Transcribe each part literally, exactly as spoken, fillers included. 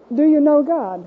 Do you know God?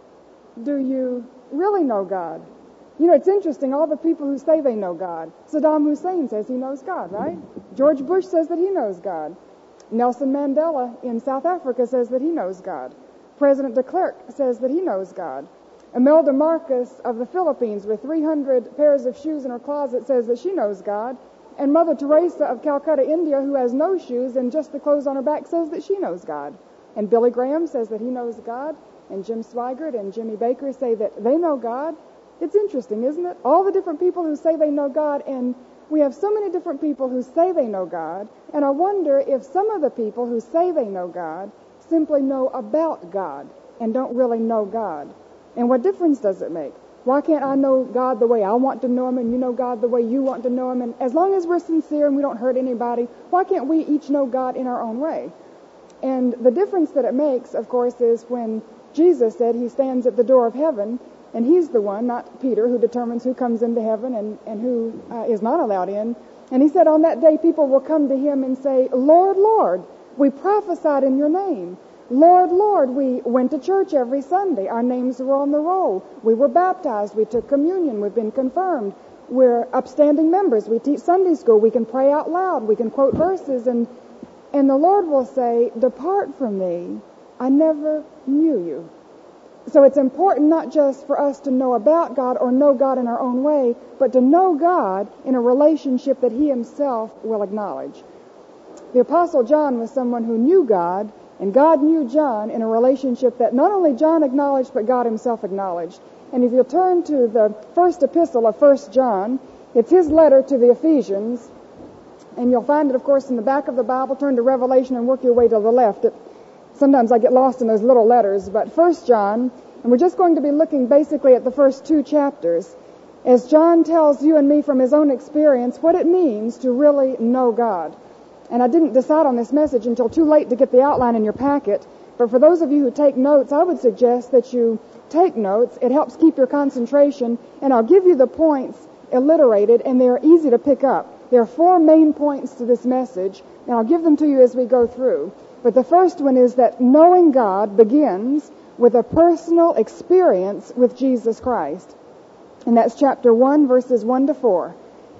Do you really know God? You know, it's interesting, all the people who say they know God. Saddam Hussein says he knows God, right? George Bush says that he knows God. Nelson Mandela in South Africa says that he knows God. President de Klerk says that he knows God. Imelda Marcos of the Philippines with three hundred pairs of shoes in her closet says that she knows God. And Mother Teresa of Calcutta, India, who has no shoes and just the clothes on her back, says that she knows God. And Billy Graham says that he knows God. And Jim Swigert and Jimmy Baker say that they know God. It's interesting, isn't it? All the different people who say they know God, and we have so many different people who say they know God, and I wonder if some of the people who say they know God simply know about God and don't really know God. And what difference does it make? Why can't I know God the way I want to know Him, and you know God the way you want to know Him? And as long as we're sincere and we don't hurt anybody, why can't we each know God in our own way? And the difference that it makes, of course, is when Jesus said He stands at the door of heaven, and He's the one, not Peter, who determines who comes into heaven and, and who uh, is not allowed in. And He said on that day people will come to Him and say, Lord, Lord, we prophesied in Your name. Lord, Lord, we went to church every Sunday. Our names were on the roll. We were baptized. We took communion. We've been confirmed. We're upstanding members. We teach Sunday school. We can pray out loud. We can quote verses. And, and the Lord will say, depart from me. I never knew you. So it's important not just for us to know about God or know God in our own way, but to know God in a relationship that He Himself will acknowledge. The Apostle John was someone who knew God, and God knew John in a relationship that not only John acknowledged, but God Himself acknowledged. And if you'll turn to the first epistle of First John, it's his letter to the Ephesians, and you'll find it, of course, in the back of the Bible. Turn to Revelation and work your way to the left. It, sometimes I get lost in those little letters, but First John, and we're just going to be looking basically at the first two chapters, as John tells you and me from his own experience what it means to really know God. And I didn't decide on this message until too late to get the outline in your packet, but for those of you who take notes, I would suggest that you take notes. It helps keep your concentration, and I'll give you the points alliterated, and they're easy to pick up. There are four main points to this message, and I'll give them to you as we go through. But the first one is that knowing God begins with a personal experience with Jesus Christ. And that's chapter one, verses one to four.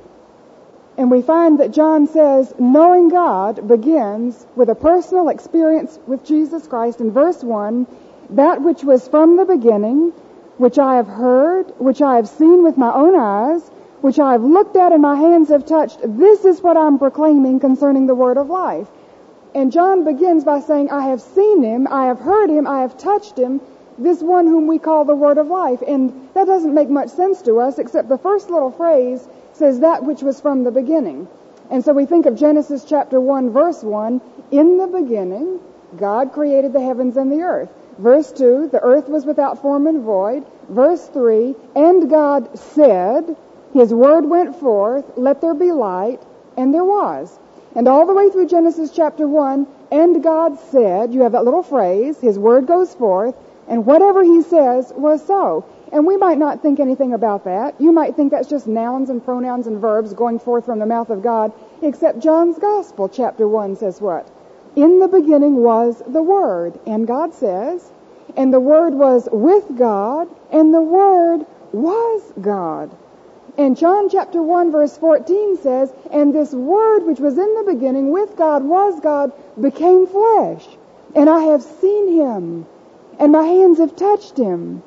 And we find that John says, knowing God begins with a personal experience with Jesus Christ. In verse one, that which was from the beginning, which I have heard, which I have seen with my own eyes, which I have looked at and my hands have touched, this is what I'm proclaiming concerning the word of life. And John begins by saying, I have seen Him, I have heard Him, I have touched Him, this one whom we call the word of life. And that doesn't make much sense to us, except the first little phrase says that which was from the beginning. And so we think of Genesis chapter one, verse one, in the beginning, God created the heavens and the earth. Verse two, the earth was without form and void. Verse three, and God said, His word went forth, let there be light, and there was. And all the way through Genesis chapter one, and God said, you have that little phrase, His word goes forth, and whatever He says was so. And we might not think anything about that. You might think that's just nouns and pronouns and verbs going forth from the mouth of God, except John's Gospel, chapter one, says what? In the beginning was the Word, and God says, and the Word was with God, and the Word was God. And John chapter one, verse fourteen says, and this Word which was in the beginning with God was God became flesh, and I have seen Him, and my hands have touched Him,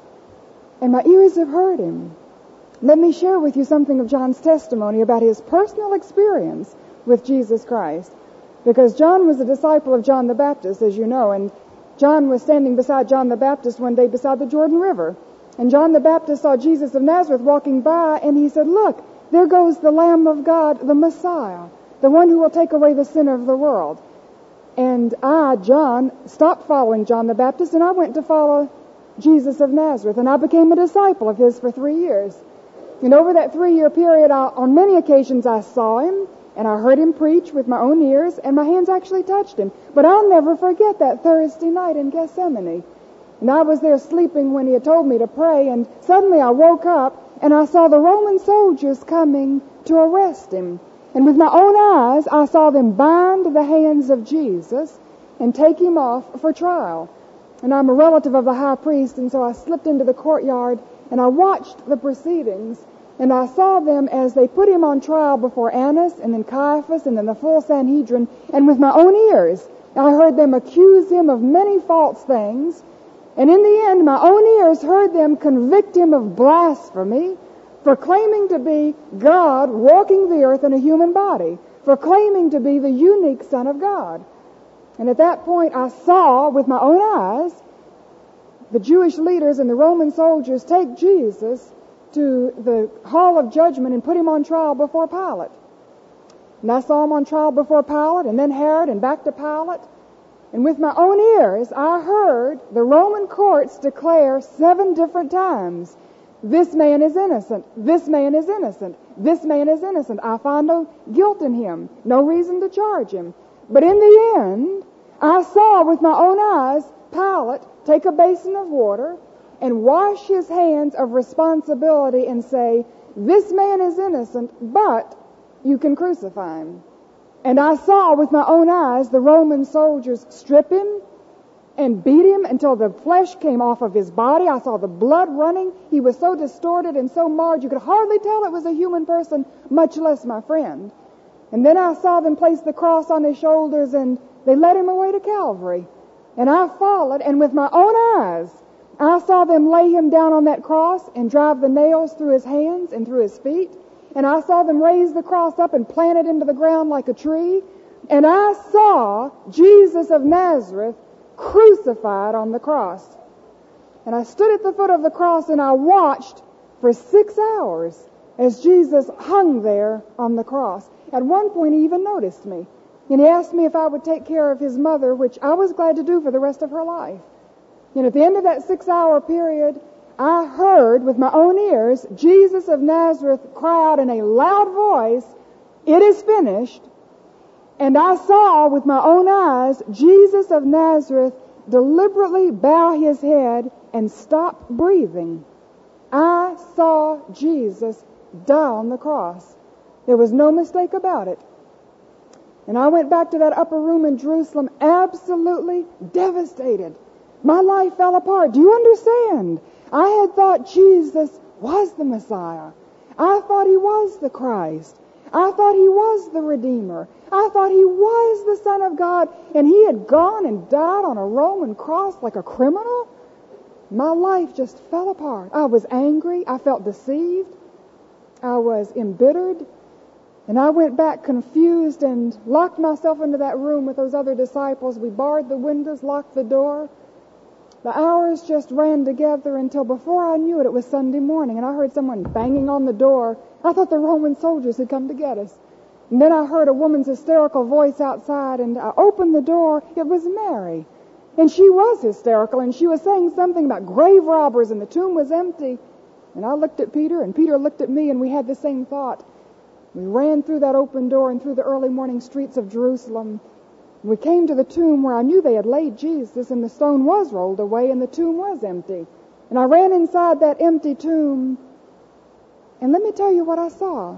and my ears have heard Him. Let me share with you something of John's testimony about his personal experience with Jesus Christ. Because John was a disciple of John the Baptist, as you know, and John was standing beside John the Baptist one day beside the Jordan River. And John the Baptist saw Jesus of Nazareth walking by, and he said, look, there goes the Lamb of God, the Messiah, the one who will take away the sin of the world. And I, John, stopped following John the Baptist, and I went to follow Jesus of Nazareth, and I became a disciple of his for three years. And over that three-year period, I, on many occasions I saw Him, and I heard Him preach with my own ears, and my hands actually touched Him. But I'll never forget that Thursday night in Gethsemane. And I was there sleeping when He had told me to pray, and suddenly I woke up, and I saw the Roman soldiers coming to arrest Him. And with my own eyes, I saw them bind the hands of Jesus and take Him off for trial. And I'm a relative of the high priest, and so I slipped into the courtyard, and I watched the proceedings, and I saw them as they put him on trial before Annas, and then Caiaphas, and then the full Sanhedrin, and with my own ears, I heard them accuse him of many false things, and in the end, my own ears heard them convict him of blasphemy for claiming to be God walking the earth in a human body, for claiming to be the unique Son of God. And at that point, I saw with my own eyes the Jewish leaders and the Roman soldiers take Jesus to the hall of judgment and put him on trial before Pilate. And I saw him on trial before Pilate, and then Herod, and back to Pilate. And with my own ears, I heard the Roman courts declare seven different times, this man is innocent, this man is innocent, this man is innocent. I find no guilt in him, no reason to charge him. But in the end, I saw with my own eyes Pilate take a basin of water and wash his hands of responsibility and say, this man is innocent, but you can crucify him. And I saw with my own eyes the Roman soldiers strip him and beat him until the flesh came off of his body. I saw the blood running. He was so distorted and so marred you could hardly tell it was a human person, much less my friend. And then I saw them place the cross on his shoulders, and they led him away to Calvary. And I followed, and with my own eyes, I saw them lay him down on that cross and drive the nails through his hands and through his feet. And I saw them raise the cross up and plant it into the ground like a tree. And I saw Jesus of Nazareth crucified on the cross. And I stood at the foot of the cross and I watched for six hours as Jesus hung there on the cross. At one point he even noticed me. And he asked me if I would take care of his mother, which I was glad to do for the rest of her life. And at the end of that six-hour period, I heard with my own ears Jesus of Nazareth cry out in a loud voice, it is finished. And I saw with my own eyes Jesus of Nazareth deliberately bow his head and stop breathing. I saw Jesus die on the cross. There was no mistake about it. And I went back to that upper room in Jerusalem absolutely devastated. My life fell apart. Do you understand? I had thought Jesus was the Messiah. I thought he was the Christ. I thought he was the Redeemer. I thought he was the Son of God, and he had gone and died on a Roman cross like a criminal? My life just fell apart. I was angry. I felt deceived. I was embittered. And I went back confused and locked myself into that room with those other disciples. We barred the windows, locked the door. The hours just ran together until before I knew it, it was Sunday morning, and I heard someone banging on the door. I thought the Roman soldiers had come to get us. And then I heard a woman's hysterical voice outside, and I opened the door. It was Mary. And she was hysterical, and she was saying something about grave robbers, and the tomb was empty. And I looked at Peter, and Peter looked at me, and we had the same thought. We ran through that open door and through the early morning streets of Jerusalem. We came to the tomb where I knew they had laid Jesus, and the stone was rolled away, and the tomb was empty. And I ran inside that empty tomb, and let me tell you what I saw.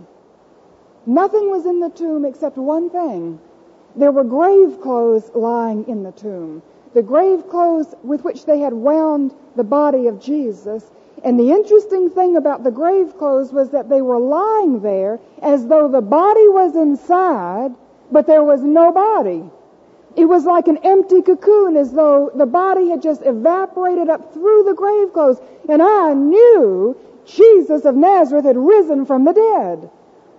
Nothing was in the tomb except one thing. There were grave clothes lying in the tomb. The grave clothes with which they had wound the body of Jesus. And the interesting thing about the grave clothes was that they were lying there as though the body was inside, but there was no body. It was like an empty cocoon, as though the body had just evaporated up through the grave clothes. And I knew Jesus of Nazareth had risen from the dead.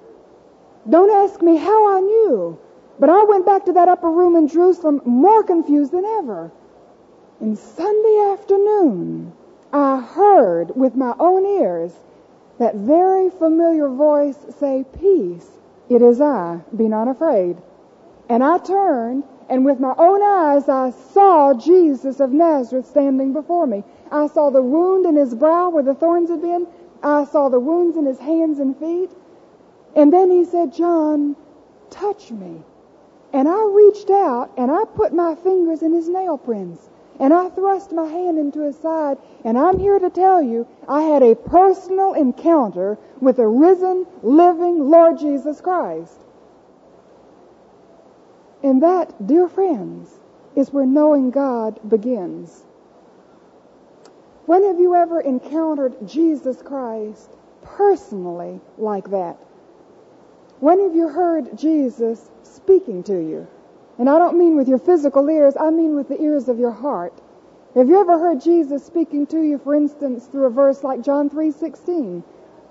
Don't ask me how I knew, but I went back to that upper room in Jerusalem more confused than ever. And Sunday afternoon, I heard with my own ears that very familiar voice say, "Peace, it is I, be not afraid." And I turned, and with my own eyes I saw Jesus of Nazareth standing before me. I saw the wound in his brow where the thorns had been. I saw the wounds in his hands and feet. And then he said, "John, touch me." And I reached out, and I put my fingers in his nail prints. And I thrust my hand into his side, and I'm here to tell you, I had a personal encounter with the risen, living Lord Jesus Christ. And that, dear friends, is where knowing God begins. When have you ever encountered Jesus Christ personally like that? When have you heard Jesus speaking to you? And I don't mean with your physical ears, I mean with the ears of your heart. Have you ever heard Jesus speaking to you, for instance, through a verse like John three sixteen?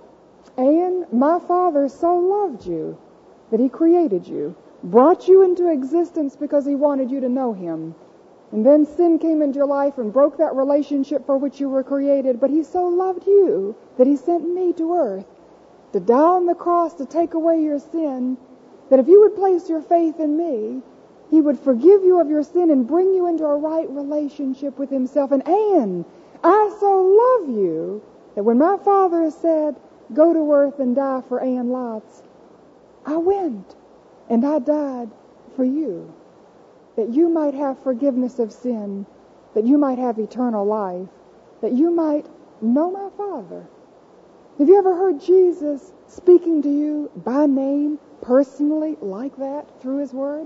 And my Father so loved you that He created you, brought you into existence because He wanted you to know Him. And then sin came into your life and broke that relationship for which you were created, but He so loved you that He sent me to earth to die on the cross to take away your sin, that if you would place your faith in me, He would forgive you of your sin and bring you into a right relationship with Himself. And, and I so love you that when my Father said, go to earth and die for Ann Lotz, I went and I died for you, that you might have forgiveness of sin, that you might have eternal life, that you might know my Father. Have you ever heard Jesus speaking to you by name, personally, like that, through His Word?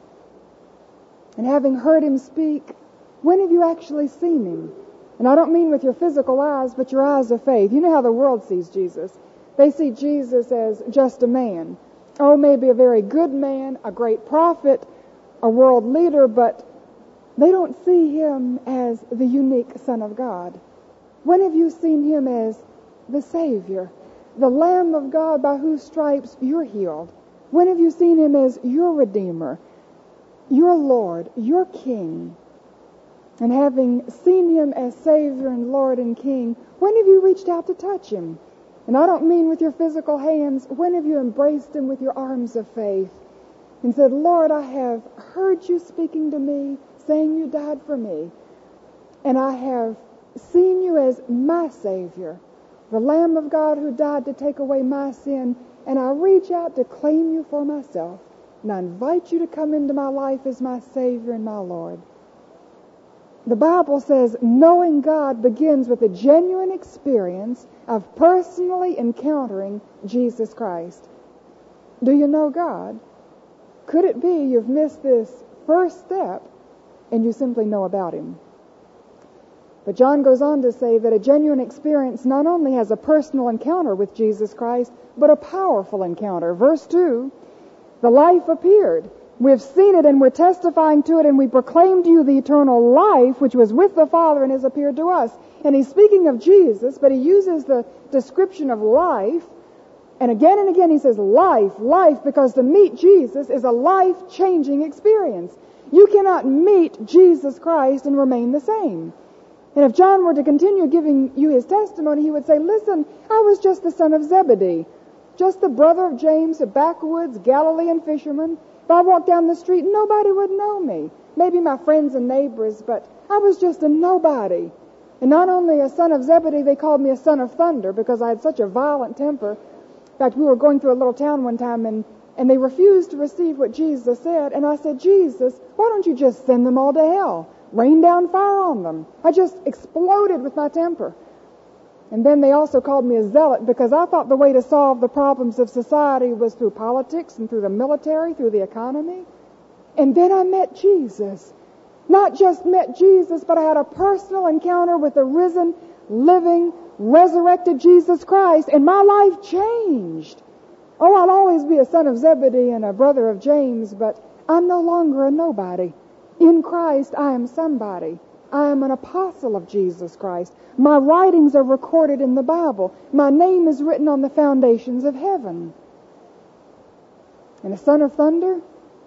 And having heard Him speak, when have you actually seen Him? And I don't mean with your physical eyes, but your eyes of faith. You know how the world sees Jesus. They see Jesus as just a man. Oh, maybe a very good man, a great prophet, a world leader, but they don't see Him as the unique Son of God. When have you seen Him as the Savior, the Lamb of God by whose stripes you're healed? When have you seen Him as your Redeemer, your Lord, your King? And having seen Him as Savior and Lord and King, when have you reached out to touch Him? And I don't mean with your physical hands. When have you embraced Him with your arms of faith and said, Lord, I have heard you speaking to me, saying you died for me, and I have seen you as my Savior, the Lamb of God who died to take away my sin, and I reach out to claim you for myself, and I invite you to come into my life as my Savior and my Lord. The Bible says knowing God begins with a genuine experience of personally encountering Jesus Christ. Do you know God? Could it be you've missed this first step and you simply know about Him? But John goes on to say that a genuine experience not only has a personal encounter with Jesus Christ, but a powerful encounter. Verse two, the life appeared. We've seen it and we're testifying to it, and we proclaim to you the eternal life which was with the Father and has appeared to us. And he's speaking of Jesus, but he uses the description of life. And again and again he says life, life, because to meet Jesus is a life-changing experience. You cannot meet Jesus Christ and remain the same. And if John were to continue giving you his testimony, he would say, listen, I was just the son of Zebedee, just the brother of James, a backwoods Galilean fisherman. If I walked down the street, nobody would know me. Maybe my friends and neighbors, but I was just a nobody. And not only a son of Zebedee, they called me a son of thunder because I had such a violent temper. In fact, we were going through a little town one time, and, and they refused to receive what Jesus said. And I said, Jesus, why don't you just send them all to hell? Rain down fire on them. I just exploded with my temper. And then they also called me a zealot because I thought the way to solve the problems of society was through politics and through the military, through the economy. And then I met Jesus. Not just met Jesus, but I had a personal encounter with the risen, living, resurrected Jesus Christ, and my life changed. Oh, I'll always be a son of Zebedee and a brother of James, but I'm no longer a nobody. In Christ, I am somebody. I am an apostle of Jesus Christ. My writings are recorded in the Bible. My name is written on the foundations of heaven. And a son of thunder?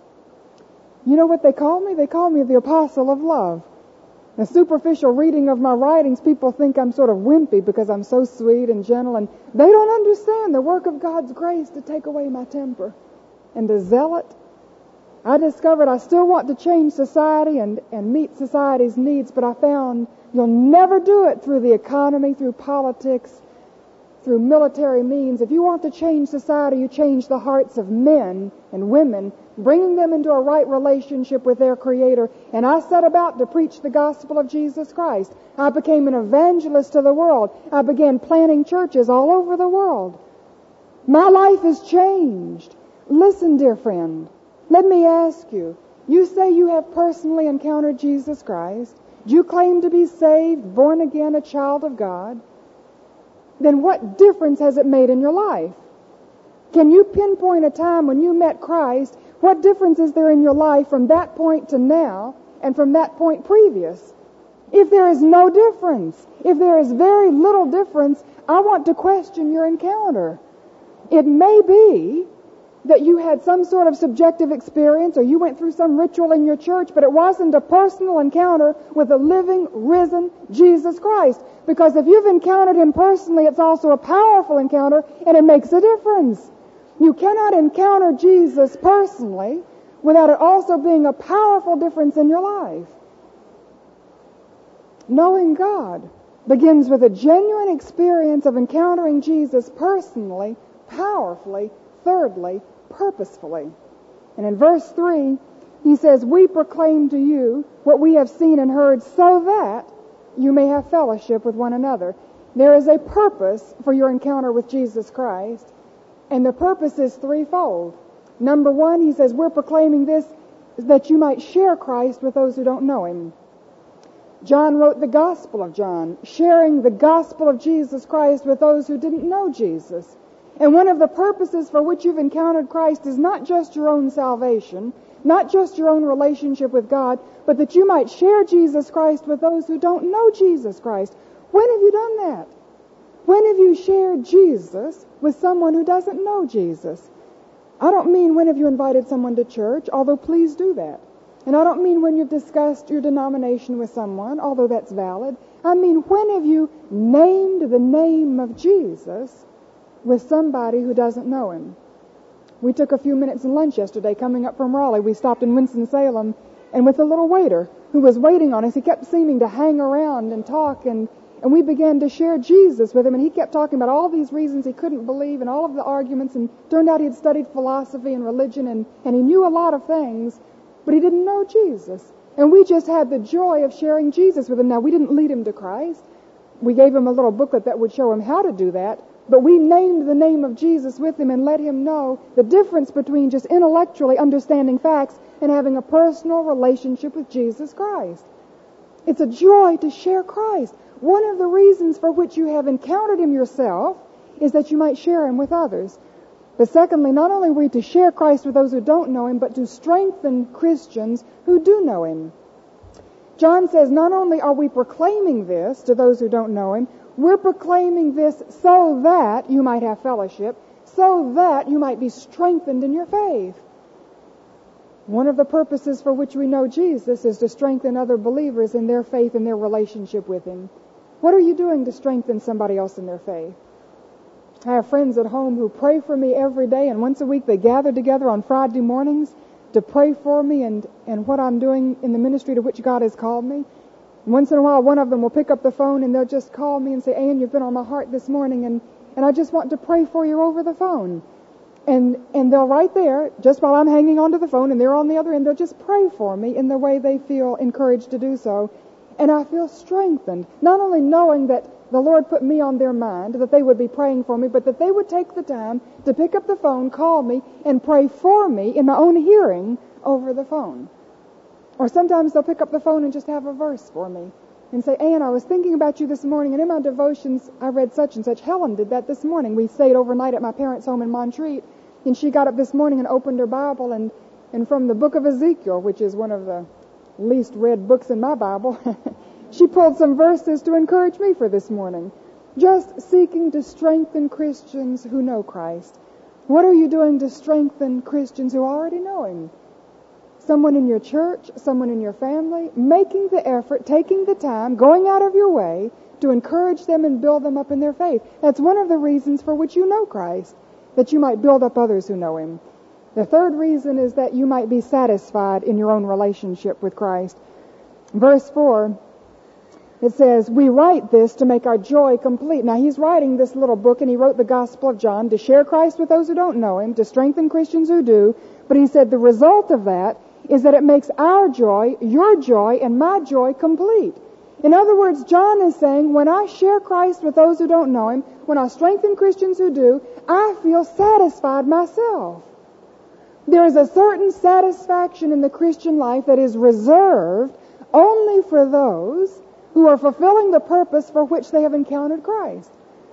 You know what they call me? They call me the apostle of love. A superficial reading of my writings, people think I'm sort of wimpy because I'm so sweet and gentle, and they don't understand the work of God's grace to take away my temper. And the zealot, I discovered I still want to change society and, and meet society's needs, but I found you'll never do it through the economy, through politics, through military means. If you want to change society, you change the hearts of men and women, bringing them into a right relationship with their Creator. And I set about to preach the gospel of Jesus Christ. I became an evangelist to the world. I began planting churches all over the world. My life has changed. Listen, dear friend, let me ask you, You say you have personally encountered Jesus Christ. You claim to be saved, born again, a child of God. Then what difference has it made in your life? Can you pinpoint a time when you met Christ? What difference is there in your life from that point to now and from that point previous? If there is no difference, if there is very little difference, I want to question your encounter. It may be that you had some sort of subjective experience or you went through some ritual in your church, but it wasn't a personal encounter with the living, risen Jesus Christ. Because if you've encountered Him personally, it's also a powerful encounter, and it makes a difference. You cannot encounter Jesus personally without it also being a powerful difference in your life. Knowing God begins with a genuine experience of encountering Jesus personally, powerfully, thirdly, purposefully. And in verse three, he says, we proclaim to you what we have seen and heard so that you may have fellowship with one another. There is a purpose for your encounter with Jesus Christ, and the purpose is threefold. Number one, he says, we're proclaiming this that you might share Christ with those who don't know Him. John wrote the Gospel of John, sharing the gospel of Jesus Christ with those who didn't know Jesus. And one of the purposes for which you've encountered Christ is not just your own salvation, not just your own relationship with God, but that you might share Jesus Christ with those who don't know Jesus Christ. When have you done that? When have you shared Jesus with someone who doesn't know Jesus? I don't mean when have you invited someone to church, although please do that. And I don't mean when you've discussed your denomination with someone, although that's valid. I mean, when have you named the name of Jesus with somebody who doesn't know Him? We took a few minutes in lunch yesterday coming up from Raleigh. We stopped in Winston-Salem, and with a little waiter who was waiting on us, he kept seeming to hang around and talk, and, and we began to share Jesus with him, and he kept talking about all these reasons he couldn't believe and all of the arguments, and turned out he had studied philosophy and religion, and, and he knew a lot of things, but he didn't know Jesus. And we just had the joy of sharing Jesus with him. Now, we didn't lead him to Christ. We gave him a little booklet that would show him how to do that. But we named the name of Jesus with him and let him know the difference between just intellectually understanding facts and having a personal relationship with Jesus Christ. It's a joy to share Christ. One of the reasons for which you have encountered Him yourself is that you might share Him with others. But secondly, not only are we to share Christ with those who don't know Him, but to strengthen Christians who do know Him. John says not only are we proclaiming this to those who don't know Him, we're proclaiming this so that you might have fellowship, so that you might be strengthened in your faith. One of the purposes for which we know Jesus is to strengthen other believers in their faith and their relationship with Him. What are you doing to strengthen somebody else in their faith? I have friends at home who pray for me every day, and once a week they gather together on Friday mornings to pray for me and, and what I'm doing in the ministry to which God has called me. Once in a while, one of them will pick up the phone and they'll just call me and say, Ann, you've been on my heart this morning, and, and I just want to pray for you over the phone. And and they'll right there, just while I'm hanging onto the phone and they're on the other end, they'll just pray for me in the way they feel encouraged to do so. And I feel strengthened, not only knowing that the Lord put me on their mind, that they would be praying for me, but that they would take the time to pick up the phone, call me, and pray for me in my own hearing over the phone. Or sometimes they'll pick up the phone and just have a verse for me and say, Ann, I was thinking about you this morning, and in my devotions I read such and such. Helen did that this morning. We stayed overnight at my parents' home in Montreat, and she got up this morning and opened her Bible, and, and from the book of Ezekiel, which is one of the least read books in my Bible, she pulled some verses to encourage me for this morning. Just seeking to strengthen Christians who know Christ. What are you doing to strengthen Christians who already know Him? Someone in your church, someone in your family, making the effort, taking the time, going out of your way to encourage them and build them up in their faith. That's one of the reasons for which you know Christ, that you might build up others who know Him. The third reason is that you might be satisfied in your own relationship with Christ. Verse four, it says, we write this to make our joy complete. Now, he's writing this little book, and he wrote the Gospel of John to share Christ with those who don't know Him, to strengthen Christians who do. But he said the result of that is that it makes our joy, your joy, and my joy complete. In other words, John is saying, when I share Christ with those who don't know Him, when I strengthen Christians who do, I feel satisfied myself. There is a certain satisfaction in the Christian life that is reserved only for those who are fulfilling the purpose for which they have encountered Christ.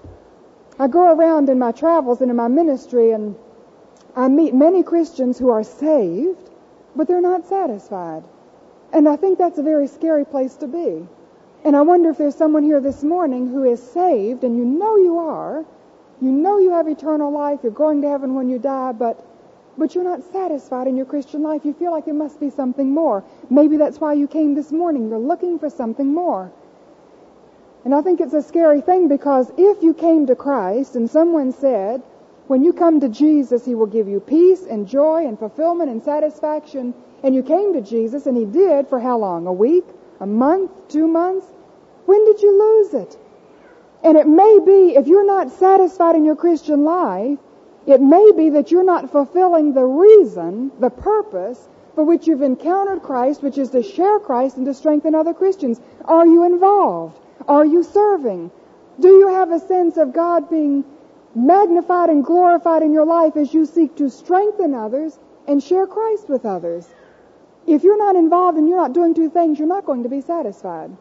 I go around in my travels and in my ministry, and I meet many Christians who are saved, but they're not satisfied. And I think that's a very scary place to be. And I wonder if there's someone here this morning who is saved, and you know you are, you know you have eternal life, you're going to heaven when you die, but but you're not satisfied in your Christian life. You feel like there must be something more. Maybe that's why you came this morning. You're looking for something more. And I think it's a scary thing, because if you came to Christ and someone said, when you come to Jesus, He will give you peace and joy and fulfillment and satisfaction, and you came to Jesus and He did for how long? A week? A month? Two months? When did you lose it? And it may be, if you're not satisfied in your Christian life, it may be that you're not fulfilling the reason, the purpose for which you've encountered Christ, which is to share Christ and to strengthen other Christians. Are you involved? Are you serving? Do you have a sense of God being magnified and glorified in your life as you seek to strengthen others and share Christ with others? If you're not involved and you're not doing two things, you're not going to be satisfied.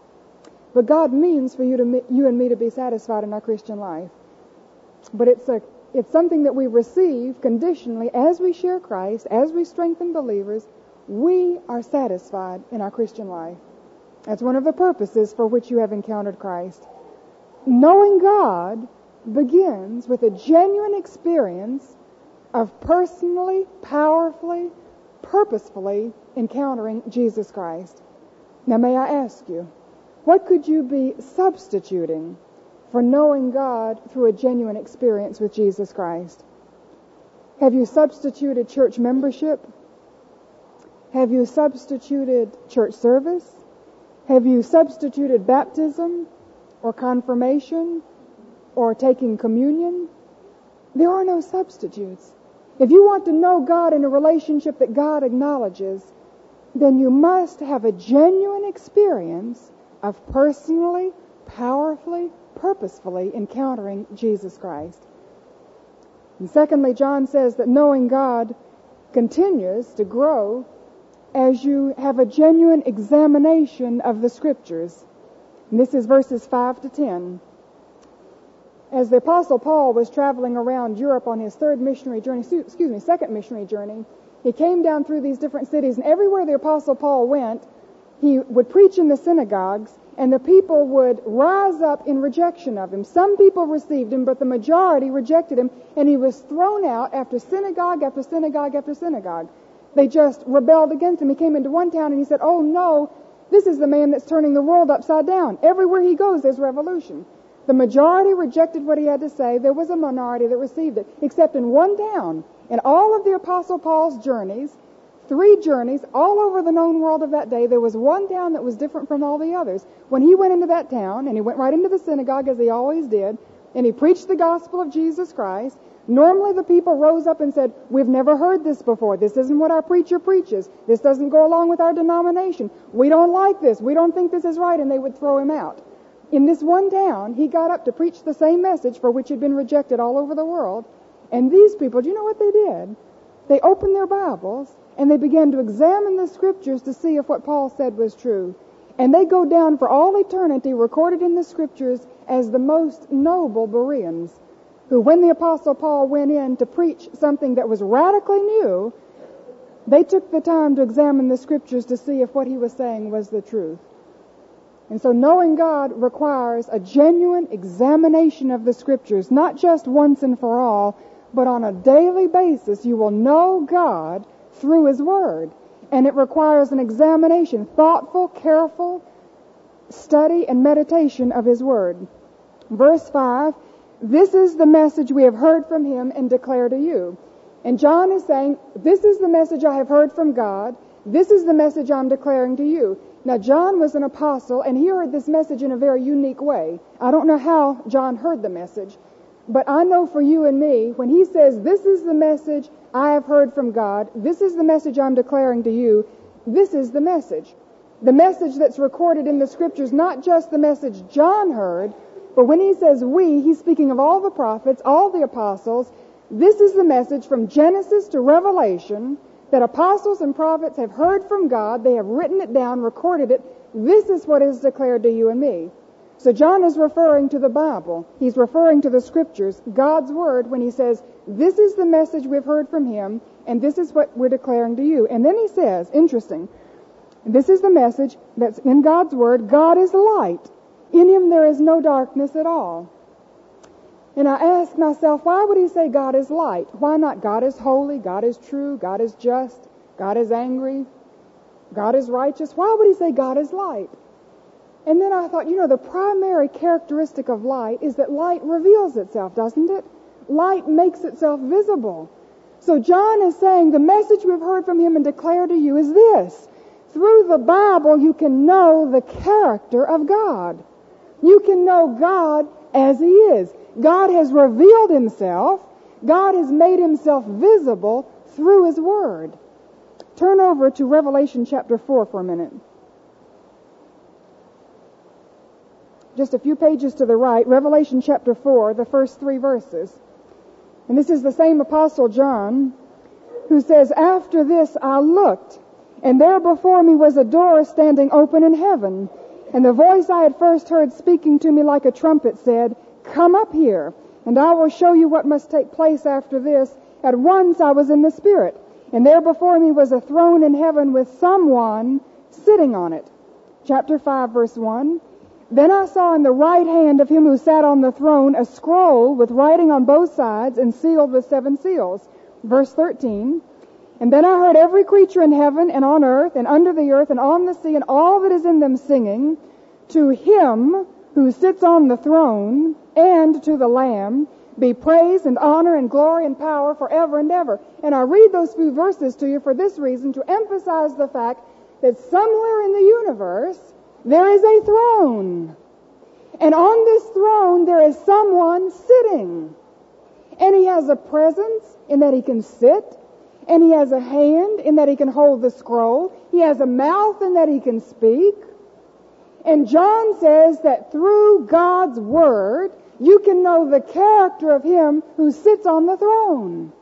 But God means for you to you and me to be satisfied in our Christian life. But it's a it's something that we receive conditionally as we share Christ, as we strengthen believers. We are satisfied in our Christian life. That's one of the purposes for which you have encountered Christ. Knowing God begins with a genuine experience of personally, powerfully, purposefully encountering Jesus Christ. Now, may I ask you, what could you be substituting for knowing God through a genuine experience with Jesus Christ? Have you substituted church membership? Have you substituted church service? Have you substituted baptism or confirmation or taking communion? There are no substitutes. If you want to know God in a relationship that God acknowledges, then you must have a genuine experience of personally, powerfully, purposefully encountering Jesus Christ. And secondly, John says that knowing God continues to grow as you have a genuine examination of the Scriptures. And this is verses five to ten. As the Apostle Paul was traveling around Europe on his third missionary journey, excuse me, second missionary journey, he came down through these different cities, and everywhere the Apostle Paul went, he would preach in the synagogues, and the people would rise up in rejection of him. Some people received him, but the majority rejected him, and he was thrown out after synagogue after synagogue after synagogue. They just rebelled against him. He came into one town and he said, "Oh no, this is the man that's turning the world upside down. Everywhere he goes, there's revolution." The majority rejected what he had to say. There was a minority that received it, except in one town. In all of the Apostle Paul's journeys, three journeys all over the known world of that day, there was one town that was different from all the others. When he went into that town, and he went right into the synagogue as he always did, and he preached the gospel of Jesus Christ, normally the people rose up and said, "We've never heard this before. This isn't what our preacher preaches. This doesn't go along with our denomination. We don't like this. We don't think this is right," and they would throw him out. In this one town, he got up to preach the same message for which had been rejected all over the world. And these people, do you know what they did? They opened their Bibles and they began to examine the Scriptures to see if what Paul said was true. And they go down for all eternity recorded in the Scriptures as the most noble Bereans, who, when the Apostle Paul went in to preach something that was radically new, they took the time to examine the Scriptures to see if what he was saying was the truth. And so knowing God requires a genuine examination of the Scriptures, not just once and for all, but on a daily basis. You will know God through His Word. And it requires an examination, thoughtful, careful study and meditation of His Word. Verse five, "This is the message we have heard from Him and declare to you." And John is saying, this is the message I have heard from God. This is the message I'm declaring to you. Now, John was an apostle, and he heard this message in a very unique way. I don't know how John heard the message, but I know for you and me, when he says, "This is the message I have heard from God, this is the message I'm declaring to you," this is the message. The message that's recorded in the Scriptures, not just the message John heard, but when he says we, he's speaking of all the prophets, all the apostles, This is the message from Genesis to Revelation that apostles and prophets have heard from God. They have written it down, recorded it. This is what is declared to you and me. So John is referring to the Bible. He's referring to the Scriptures, God's Word, when he says, this is the message we've heard from him, and this is what we're declaring to you. And then he says, interesting, this is the message that's in God's Word. God is light. In him there is no darkness at all. And I ask myself, why would he say God is light? Why not God is holy, God is true, God is just, God is angry, God is righteous? Why would he say God is light? And then I thought, you know, the primary characteristic of light is that light reveals itself, doesn't it? Light makes itself visible. So John is saying the message we've heard from him and declare to you is this. Through the Bible, you can know the character of God. You can know God as he is. God has revealed himself. God has made himself visible through his Word. Turn over to Revelation chapter four for a minute. Just a few pages to the right, Revelation chapter four, the first three verses. And this is the same Apostle John who says, after this I looked, and there before me was a door standing open in heaven. And the voice I had first heard speaking to me like a trumpet said, come up here, and I will show you what must take place after this. At once I was in the Spirit, and there before me was a throne in heaven with someone sitting on it. Chapter five, verse one. Then I saw in the right hand of him who sat on the throne a scroll with writing on both sides and sealed with seven seals. Verse thirteen. And then I heard every creature in heaven and on earth and under the earth and on the sea and all that is in them singing, to him who sits on the throne and to the Lamb be praise and honor and glory and power forever and ever. And I read those few verses to you for this reason, to emphasize the fact that somewhere in the universe there is a throne. And on this throne there is someone sitting. And he has a presence in that he can sit. And he has a hand in that he can hold the scroll. He has a mouth in that he can speak. And John says that through God's Word, you can know the character of him who sits on the throne.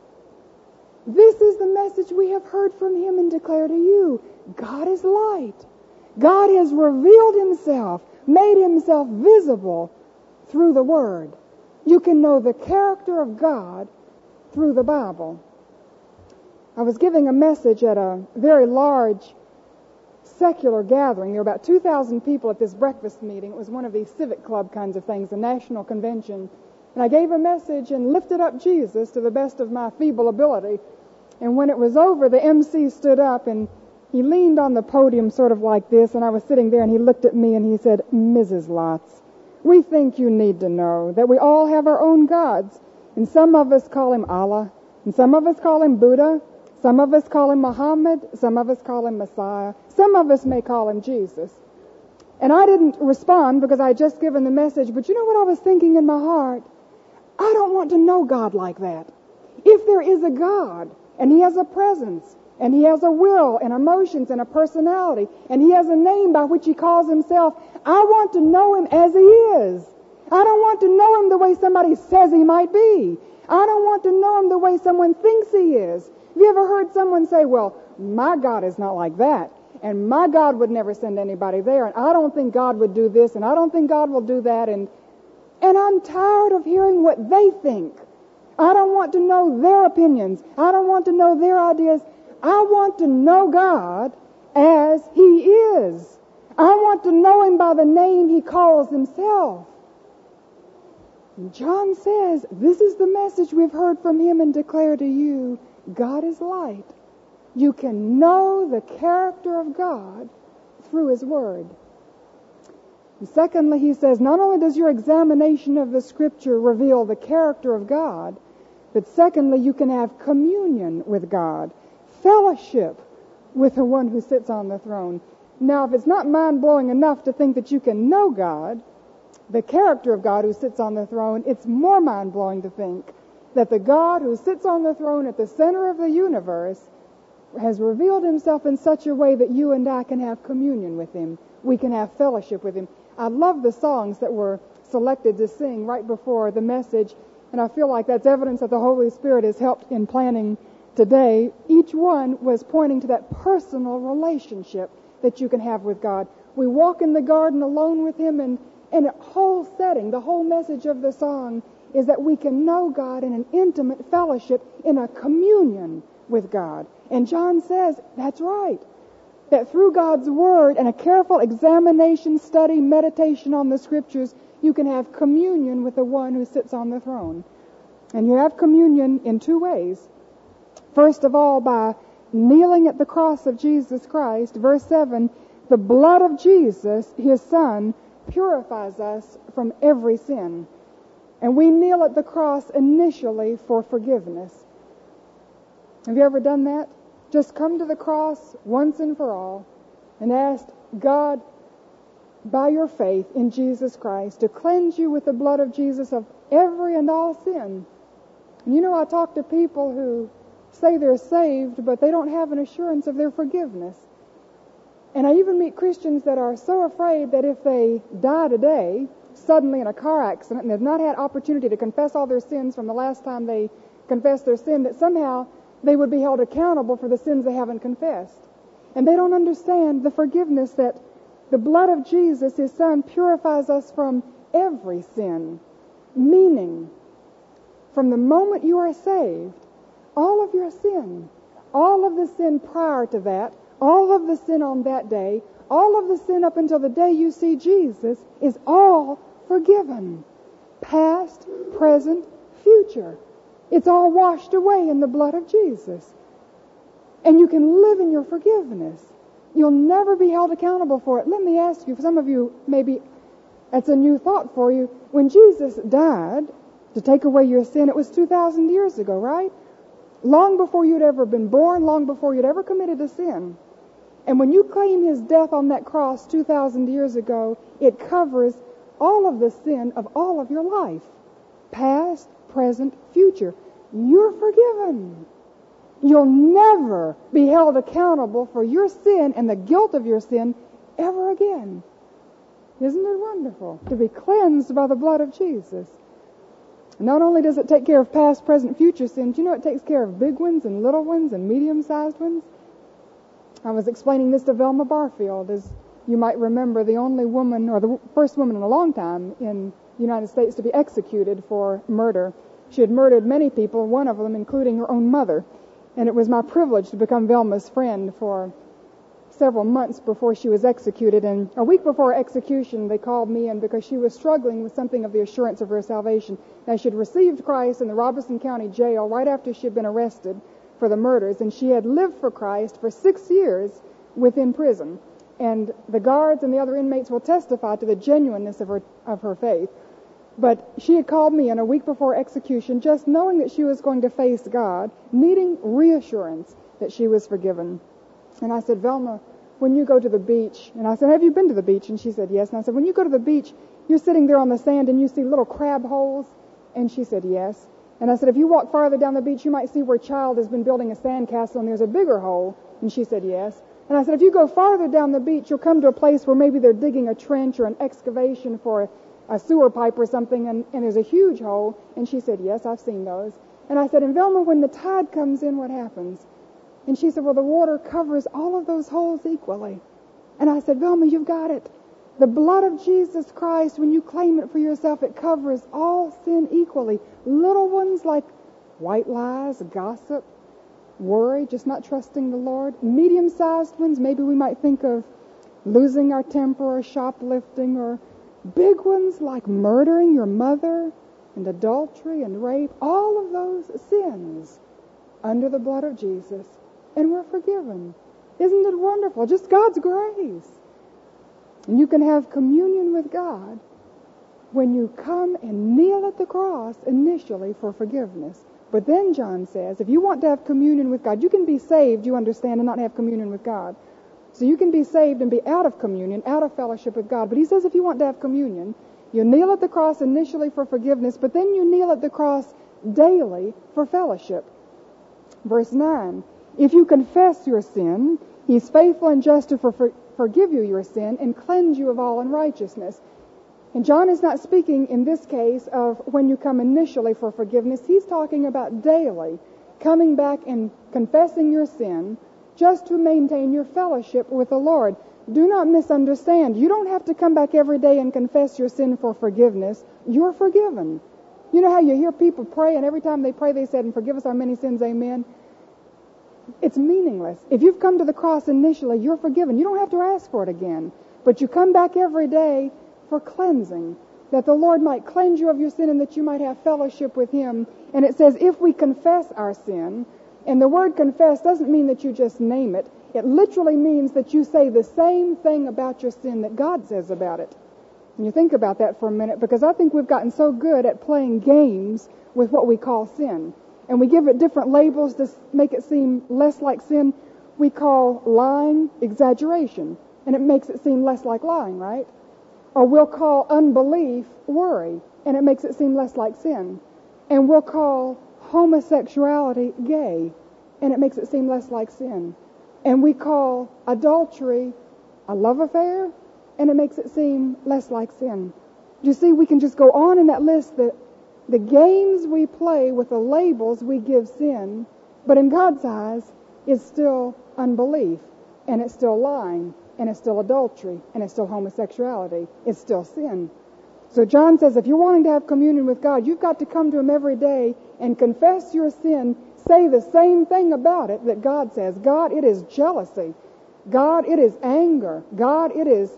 This is the message we have heard from him and declare to you. God is light. God has revealed himself, made himself visible through the Word. You can know the character of God through the Bible. I was giving a message at a very large secular gathering. There were about two thousand people at this breakfast meeting. It was one of these civic club kinds of things, a national convention. And I gave a message and lifted up Jesus to the best of my feeble ability. And when it was over, the M C stood up and he leaned on the podium sort of like this, and I was sitting there and he looked at me and he said, Missus Lotz, we think you need to know that we all have our own gods. And some of us call him Allah, and some of us call him Buddha, some of us call him Muhammad, some of us call him Messiah, some of us may call him Jesus. And I didn't respond because I had just given the message, but you know what I was thinking in my heart? I don't want to know God like that. If there is a God, and he has a presence, and he has a will and emotions and a personality, and he has a name by which he calls himself, I want to know him as he is. I don't want to know him the way somebody says he might be. I don't want to know him the way someone thinks he is. Have you ever heard someone say, well, my God is not like that, and my God would never send anybody there, and I don't think God would do this, and I don't think God will do that, and and I'm tired of hearing what they think. I don't want to know their opinions. I don't want to know their ideas. I want to know God as he is. I want to know him by the name he calls himself. And John says, this is the message we've heard from him and declare to you. God is light. You can know the character of God through his Word. And secondly, he says, not only does your examination of the Scripture reveal the character of God, but secondly, you can have communion with God, fellowship with the one who sits on the throne. Now, if it's not mind-blowing enough to think that you can know God, the character of God who sits on the throne, it's more mind-blowing to think that the God who sits on the throne at the center of the universe has revealed himself in such a way that you and I can have communion with him. We can have fellowship with him. I love the songs that were selected to sing right before the message. and I feel like that's evidence that the Holy Spirit has helped in planning today. Each one was pointing to that personal relationship that you can have with God. We walk in the garden alone with Him, and, and the whole setting, the whole message of the song is that we can know God in an intimate fellowship, in a communion with God. And John says, that's right, that through God's Word and a careful examination, study, meditation on the Scriptures, you can have communion with the one who sits on the throne. And you have communion in two ways. First of all, by kneeling at the cross of Jesus Christ. Verse seven, the blood of Jesus, His Son, purifies us from every sin. And we kneel at the cross initially for forgiveness. Have you ever done that? Just come to the cross once and for all and ask God, by your faith in Jesus Christ, to cleanse you with the blood of Jesus of every and all sin. And you know, I talk to people who say they're saved, but they don't have an assurance of their forgiveness. And I even meet Christians that are so afraid that if they die today, suddenly in a car accident, and they've not had opportunity to confess all their sins from the last time they confessed their sin, that somehow they would be held accountable for the sins they haven't confessed. And they don't understand the forgiveness that the blood of Jesus, His Son, purifies us from every sin. Meaning, from the moment you are saved, all of your sin, all of the sin prior to that, all of the sin on that day, all of the sin up until the day you see Jesus, is all forgiven. Past, present, future. It's all washed away in the blood of Jesus. And you can live in your forgiveness. You'll never be held accountable for it. Let me ask you, for some of you, maybe that's a new thought for you. When Jesus died to take away your sin, it was two thousand years ago, right? Long before you'd ever been born, long before you'd ever committed a sin. And when you claim His death on that cross two thousand years ago, it covers all of the sin of all of your life. Past, present, future. You're forgiven. You'll never be held accountable for your sin and the guilt of your sin ever again. Isn't it wonderful to be cleansed by the blood of Jesus? Not only does it take care of past, present, future sins, you know it takes care of big ones and little ones and medium-sized ones. I was explaining this to Velma Barfield, as you might remember, the only woman, or the first woman in a long time in the United States to be executed for murder. She had murdered many people, one of them including her own mother. And it was my privilege to become Velma's friend for several months before she was executed. And a week before her execution, they called me in because she was struggling with something of the assurance of her salvation. Now, she had received Christ in the Robeson County Jail right after she had been arrested for the murders, and she had lived for Christ for six years within prison. And the guards and the other inmates will testify to the genuineness of her of her faith. But she had called me in a week before execution, just knowing that she was going to face God, needing reassurance that she was forgiven. And I said, Velma, when you go to the beach, and I said, have you been to the beach? And she said, yes. And I said, when you go to the beach, you're sitting there on the sand and you see little crab holes? And she said, yes. And I said, if you walk farther down the beach, you might see where a child has been building a sandcastle and there's a bigger hole. And she said, yes. And I said, if you go farther down the beach, you'll come to a place where maybe they're digging a trench or an excavation for a a sewer pipe or something, and, and there's a huge hole. And she said, yes, I've seen those. And I said, and Velma, when the tide comes in, what happens? And she said, well, the water covers all of those holes equally. And I said, Velma, you've got it. The blood of Jesus Christ, when you claim it for yourself, it covers all sin equally. Little ones like white lies, gossip, worry, just not trusting the Lord. Medium-sized ones, maybe we might think of losing our temper or shoplifting, or big ones like murdering your mother and adultery and rape, all of those sins under the blood of Jesus. And we're forgiven. Isn't it wonderful? Just God's grace. And you can have communion with God when you come and kneel at the cross initially for forgiveness. But then John says, if you want to have communion with God, you can be saved, you understand, and not have communion with God. So you can be saved and be out of communion, out of fellowship with God. But he says if you want to have communion, you kneel at the cross initially for forgiveness, but then you kneel at the cross daily for fellowship. Verse nine, if you confess your sin, he's faithful and just to for, for, forgive you your sin and cleanse you of all unrighteousness. And John is not speaking in this case of when you come initially for forgiveness. He's talking about daily coming back and confessing your sin just to maintain your fellowship with the Lord. Do not misunderstand. You don't have to come back every day and confess your sin for forgiveness. You're forgiven. You know how you hear people pray, and every time they pray they said, and forgive us our many sins, amen? It's meaningless. If you've come to the cross initially, you're forgiven. You don't have to ask for it again. But you come back every day for cleansing, that the Lord might cleanse you of your sin and that you might have fellowship with Him. And it says, if we confess our sin, and the word confess doesn't mean that you just name it. It literally means that you say the same thing about your sin that God says about it. And you think about that for a minute, because I think we've gotten so good at playing games with what we call sin. And we give it different labels to make it seem less like sin. We call lying exaggeration, and it makes it seem less like lying, right? Or we'll call unbelief worry, and it makes it seem less like sin. And we'll call homosexuality gay, and it makes it seem less like sin. And we call adultery a love affair, and it makes it seem less like sin. You see, we can just go on in that list, that the games we play with the labels we give sin, but in God's eyes, it's still unbelief, and it's still lying, and it's still adultery, and it's still homosexuality. It's still sin. So John says, if you're wanting to have communion with God, you've got to come to Him every day and confess your sin. Say the same thing about it that God says. God, it is jealousy. God, it is anger. God, it is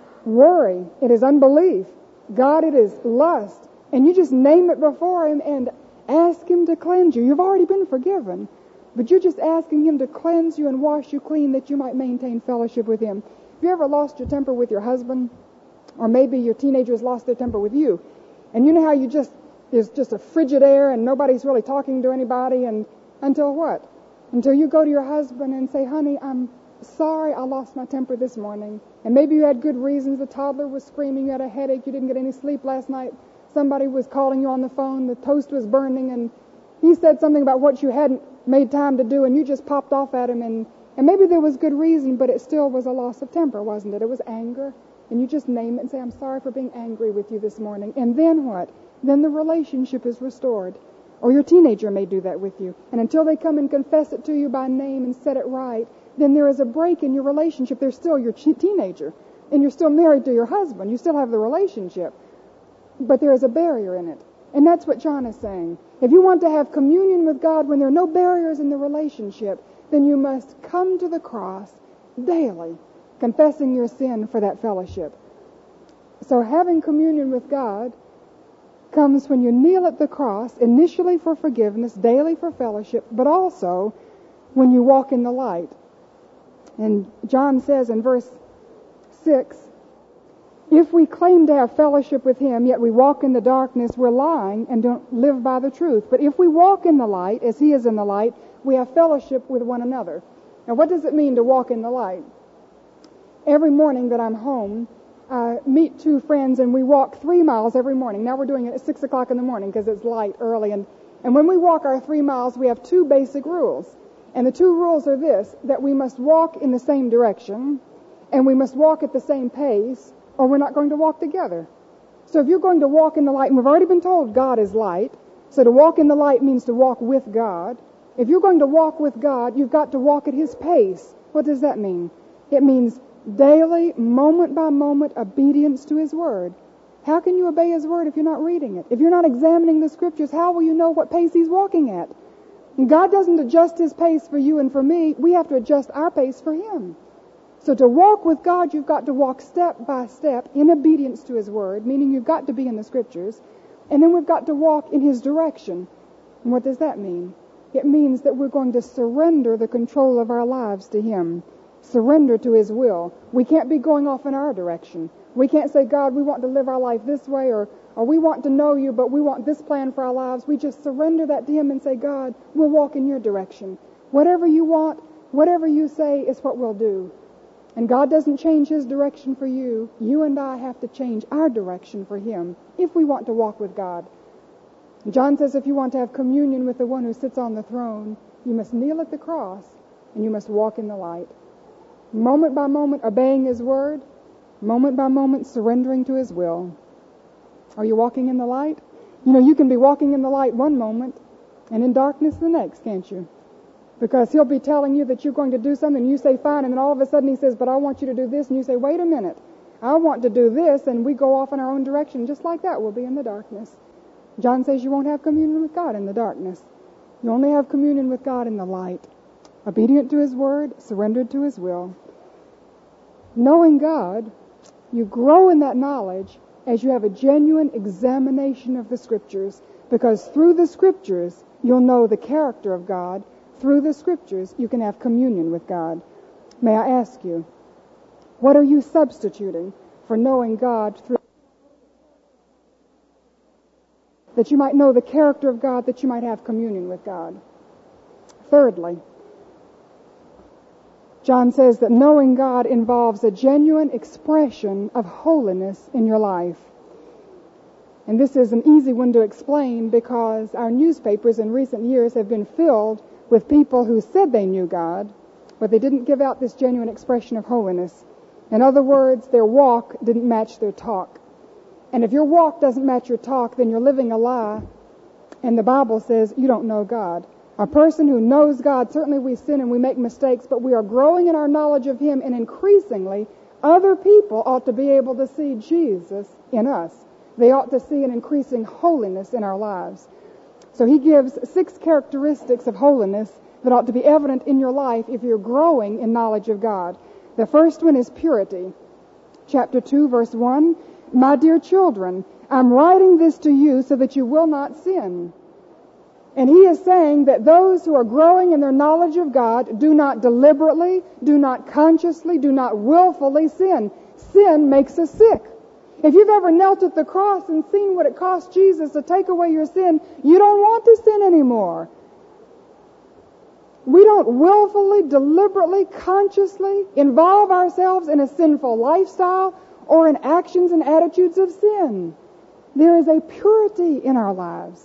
worry. It is unbelief. God, it is lust. And you just name it before Him and ask Him to cleanse you. You've already been forgiven, but you're just asking Him to cleanse you and wash you clean that you might maintain fellowship with Him. Have you ever lost your temper with your husband? Or maybe your teenagers lost their temper with you. And you know how you just, there's just a frigid air and nobody's really talking to anybody, and until what? Until you go to your husband and say, honey, I'm sorry I lost my temper this morning. And maybe you had good reasons. The toddler was screaming, you had a headache, you didn't get any sleep last night. Somebody was calling you on the phone, the toast was burning, and he said something about what you hadn't made time to do, and you just popped off at him, and, and maybe there was good reason, but it still was a loss of temper, wasn't it? It was anger. And you just name it and say, I'm sorry for being angry with you this morning. And then what? Then the relationship is restored. Or your teenager may do that with you. And until they come and confess it to you by name and set it right, then there is a break in your relationship. They're still your teenager. And you're still married to your husband. You still have the relationship. But there is a barrier in it. And that's what John is saying. If you want to have communion with God when there are no barriers in the relationship, then you must come to the cross daily, confessing your sin for that fellowship. So having communion with God comes when you kneel at the cross, initially for forgiveness, daily for fellowship, but also when you walk in the light. And John says in verse six, if we claim to have fellowship with Him, yet we walk in the darkness, we're lying and don't live by the truth. But if we walk in the light, as He is in the light, we have fellowship with one another. Now, what does it mean to walk in the light? Every morning that I'm home, I meet two friends and we walk three miles every morning. Now we're doing it at six o'clock in the morning because it's light early. And, and when we walk our three miles, we have two basic rules. And the two rules are this, that we must walk in the same direction and we must walk at the same pace, or we're not going to walk together. So if you're going to walk in the light, and we've already been told God is light, so to walk in the light means to walk with God. If you're going to walk with God, you've got to walk at His pace. What does that mean? It means daily, moment by moment, obedience to His Word. How can you obey His Word if you're not reading it? If you're not examining the Scriptures, how will you know what pace He's walking at? And God doesn't adjust His pace for you and for me. We have to adjust our pace for Him. So to walk with God, you've got to walk step by step in obedience to His Word, meaning you've got to be in the Scriptures. And then we've got to walk in His direction. And what does that mean? It means that we're going to surrender the control of our lives to Him. Surrender to His will. We can't be going off in our direction. We can't say, God, we want to live our life this way, or, or we want to know You, but we want this plan for our lives. We just surrender that to Him and say, God, we'll walk in Your direction. Whatever You want, whatever You say is what we'll do. And God doesn't change His direction for you. You and I have to change our direction for Him if we want to walk with God. John says if you want to have communion with the one who sits on the throne, you must kneel at the cross and you must walk in the light. Moment by moment obeying His Word, moment by moment surrendering to His will. Are you walking in the light? You know, you can be walking in the light one moment and in darkness the next, can't you? Because he'll be telling you that you're going to do something, and you say, fine, and then all of a sudden he says, but I want you to do this, and you say, wait a minute, I want to do this, and we go off in our own direction. Just like that, we'll be in the darkness. John says you won't have communion with God in the darkness. You only have communion with God in the light. Obedient to his word, surrendered to his will. Knowing God, you grow in that knowledge as you have a genuine examination of the Scriptures, because through the Scriptures, you'll know the character of God. Through the Scriptures, you can have communion with God. May I ask you, what are you substituting for knowing God through, that you might know the character of God, that you might have communion with God? Thirdly, John says that knowing God involves a genuine expression of holiness in your life. And this is an easy one to explain because our newspapers in recent years have been filled with people who said they knew God, but they didn't give out this genuine expression of holiness. In other words, their walk didn't match their talk. And if your walk doesn't match your talk, then you're living a lie. And the Bible says you don't know God. A person who knows God, certainly we sin and we make mistakes, but we are growing in our knowledge of him, and increasingly other people ought to be able to see Jesus in us. They ought to see an increasing holiness in our lives. So he gives six characteristics of holiness that ought to be evident in your life if you're growing in knowledge of God. The first one is purity. Chapter two, verse one, my dear children, I'm writing this to you so that you will not sin. And he is saying that those who are growing in their knowledge of God do not deliberately, do not consciously, do not willfully sin. Sin makes us sick. If you've ever knelt at the cross and seen what it cost Jesus to take away your sin, you don't want to sin anymore. We don't willfully, deliberately, consciously involve ourselves in a sinful lifestyle or in actions and attitudes of sin. There is a purity in our lives.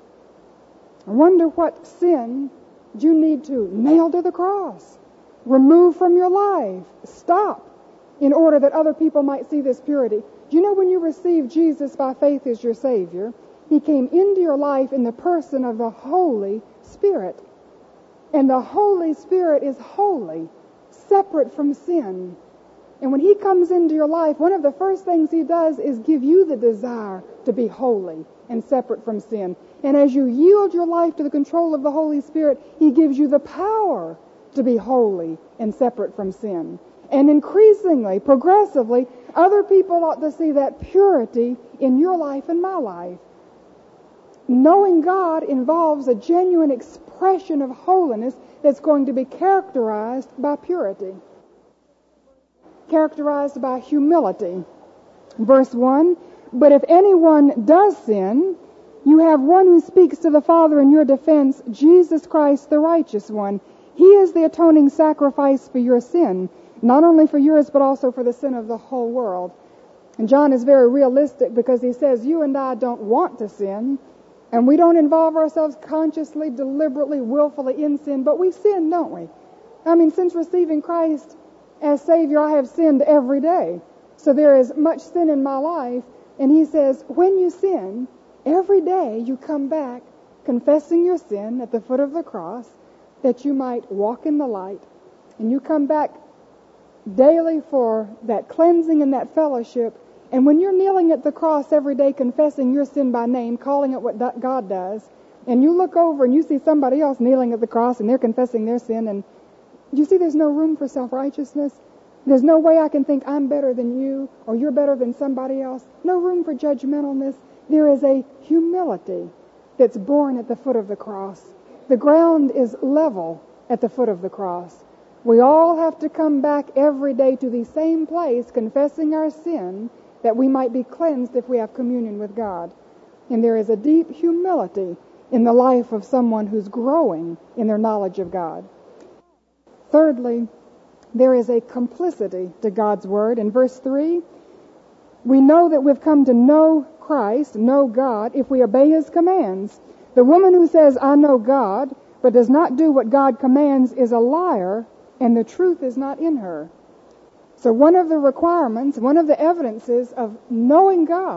I wonder what sin you need to nail to the cross, remove from your life, stop, in order that other people might see this purity. Do you know when you receive Jesus by faith as your Savior, he came into your life in the person of the Holy Spirit. And the Holy Spirit is holy, separate from sin. And when he comes into your life, one of the first things he does is give you the desire to be holy and separate from sin. And as you yield your life to the control of the Holy Spirit, he gives you the power to be holy and separate from sin. And increasingly, progressively, other people ought to see that purity in your life and my life. Knowing God involves a genuine expression of holiness that's going to be characterized by purity, characterized by humility. Verse one, but if anyone does sin, you have one who speaks to the Father in your defense, Jesus Christ, the righteous one. He is the atoning sacrifice for your sin, not only for yours, but also for the sin of the whole world. And John is very realistic because he says you and I don't want to sin, and we don't involve ourselves consciously, deliberately, willfully in sin, but we sin, don't we? I mean, since receiving Christ as Savior, I have sinned every day. So there is much sin in my life, and he says, when you sin, every day you come back confessing your sin at the foot of the cross, that you might walk in the light, and you come back daily for that cleansing and that fellowship. And when you're kneeling at the cross every day confessing your sin by name, calling it what God does, and you look over and you see somebody else kneeling at the cross and they're confessing their sin, and you see there's no room for self-righteousness. There's no way I can think I'm better than you or you're better than somebody else. No room for judgmentalness. There is a humility that's born at the foot of the cross. The ground is level at the foot of the cross. We all have to come back every day to the same place, confessing our sin, that we might be cleansed if we have communion with God. And there is a deep humility in the life of someone who's growing in their knowledge of God. Thirdly, there is a complicity to God's Word. In verse three, we know that we've come to know Christ, know God, if we obey His commands. The woman who says, I know God, but does not do what God commands is a liar, and the truth is not in her. So one of the requirements, one of the evidences of knowing God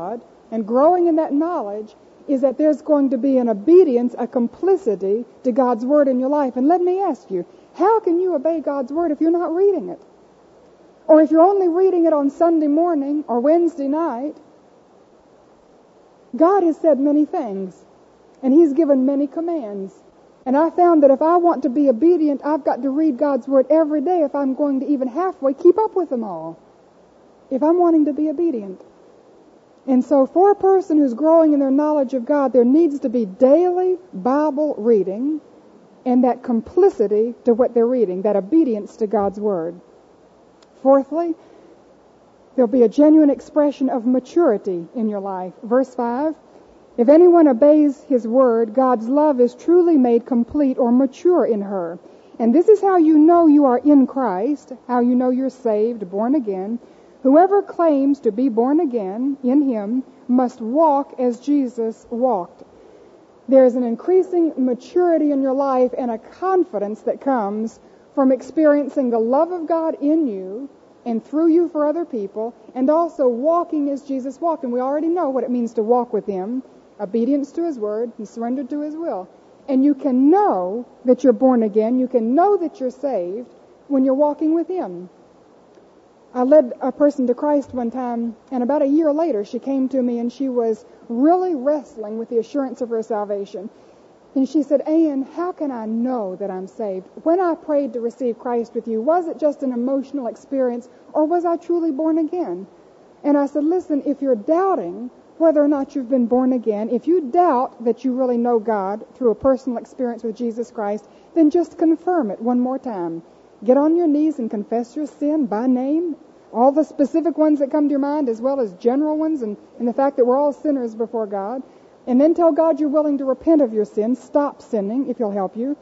and growing in that knowledge is that there's going to be an obedience, a complicity to God's Word in your life. And let me ask you, how can you obey God's Word if you're not reading it? Or if you're only reading it on Sunday morning or Wednesday night? God has said many things, and He's given many commands. And I found that if I want to be obedient, I've got to read God's Word every day if I'm going to even halfway keep up with them all, if I'm wanting to be obedient. And so for a person who's growing in their knowledge of God, there needs to be daily Bible reading and that complicity to what they're reading, that obedience to God's Word. Fourthly, there'll be a genuine expression of maturity in your life. Verse five, if anyone obeys His Word, God's love is truly made complete or mature in her. And this is how you know you are in Christ, how you know you're saved, born again. Whoever claims to be born again in Him must walk as Jesus walked. There is an increasing maturity in your life and a confidence that comes from experiencing the love of God in you and through you for other people, and also walking as Jesus walked. And we already know what it means to walk with Him, obedience to His Word and surrender to His will. And you can know that you're born again, you can know that you're saved when you're walking with Him. I led a person to Christ one time, and about a year later she came to me and she was really wrestling with the assurance of her salvation. And she said, Ann, how can I know that I'm saved? When I prayed to receive Christ with you, was it just an emotional experience, or was I truly born again? And I said, listen, if you're doubting whether or not you've been born again, if you doubt that you really know God through a personal experience with Jesus Christ, then just confirm it one more time. Get on your knees and confess your sin by name, all the specific ones that come to your mind as well as general ones, and, and the fact that we're all sinners before God. And then tell God you're willing to repent of your sins. Stop sinning, if He'll help you.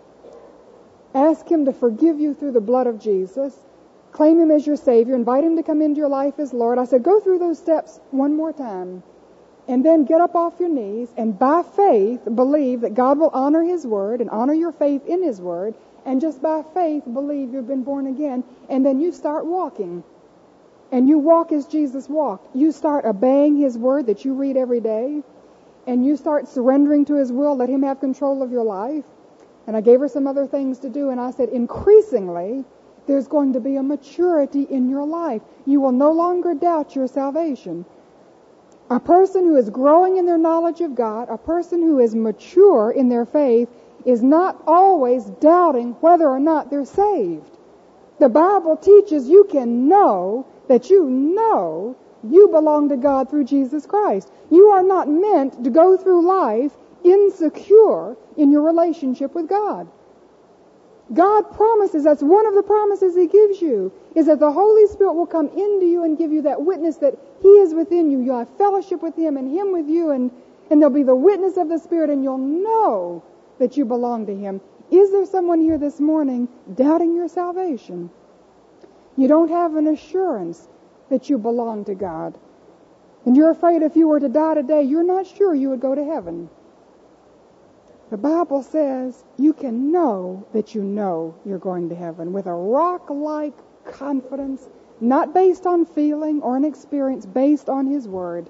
Ask Him to forgive you through the blood of Jesus. Claim Him as your Savior. Invite Him to come into your life as Lord. I said, go through those steps one more time. And then get up off your knees and by faith believe that God will honor His Word and honor your faith in His Word. And just by faith believe you've been born again. And then you start walking. And you walk as Jesus walked. You start obeying His Word that you read every day. And you start surrendering to His will, let Him have control of your life. And I gave her some other things to do, and I said, increasingly, there's going to be a maturity in your life. You will no longer doubt your salvation. A person who is growing in their knowledge of God, a person who is mature in their faith, is not always doubting whether or not they're saved. The Bible teaches you can know that you know you belong to God through Jesus Christ. You are not meant to go through life insecure in your relationship with God. God promises, that's one of the promises He gives you, is that the Holy Spirit will come into you and give you that witness that He is within you. You'll have fellowship with Him and Him with you, and, and there'll be the witness of the Spirit, and you'll know that you belong to Him. Is there someone here this morning doubting your salvation? You don't have an assurance that you belong to God. And you're afraid if you were to die today, you're not sure you would go to heaven. The Bible says you can know that you know you're going to heaven with a rock-like confidence, not based on feeling or an experience, based on His Word.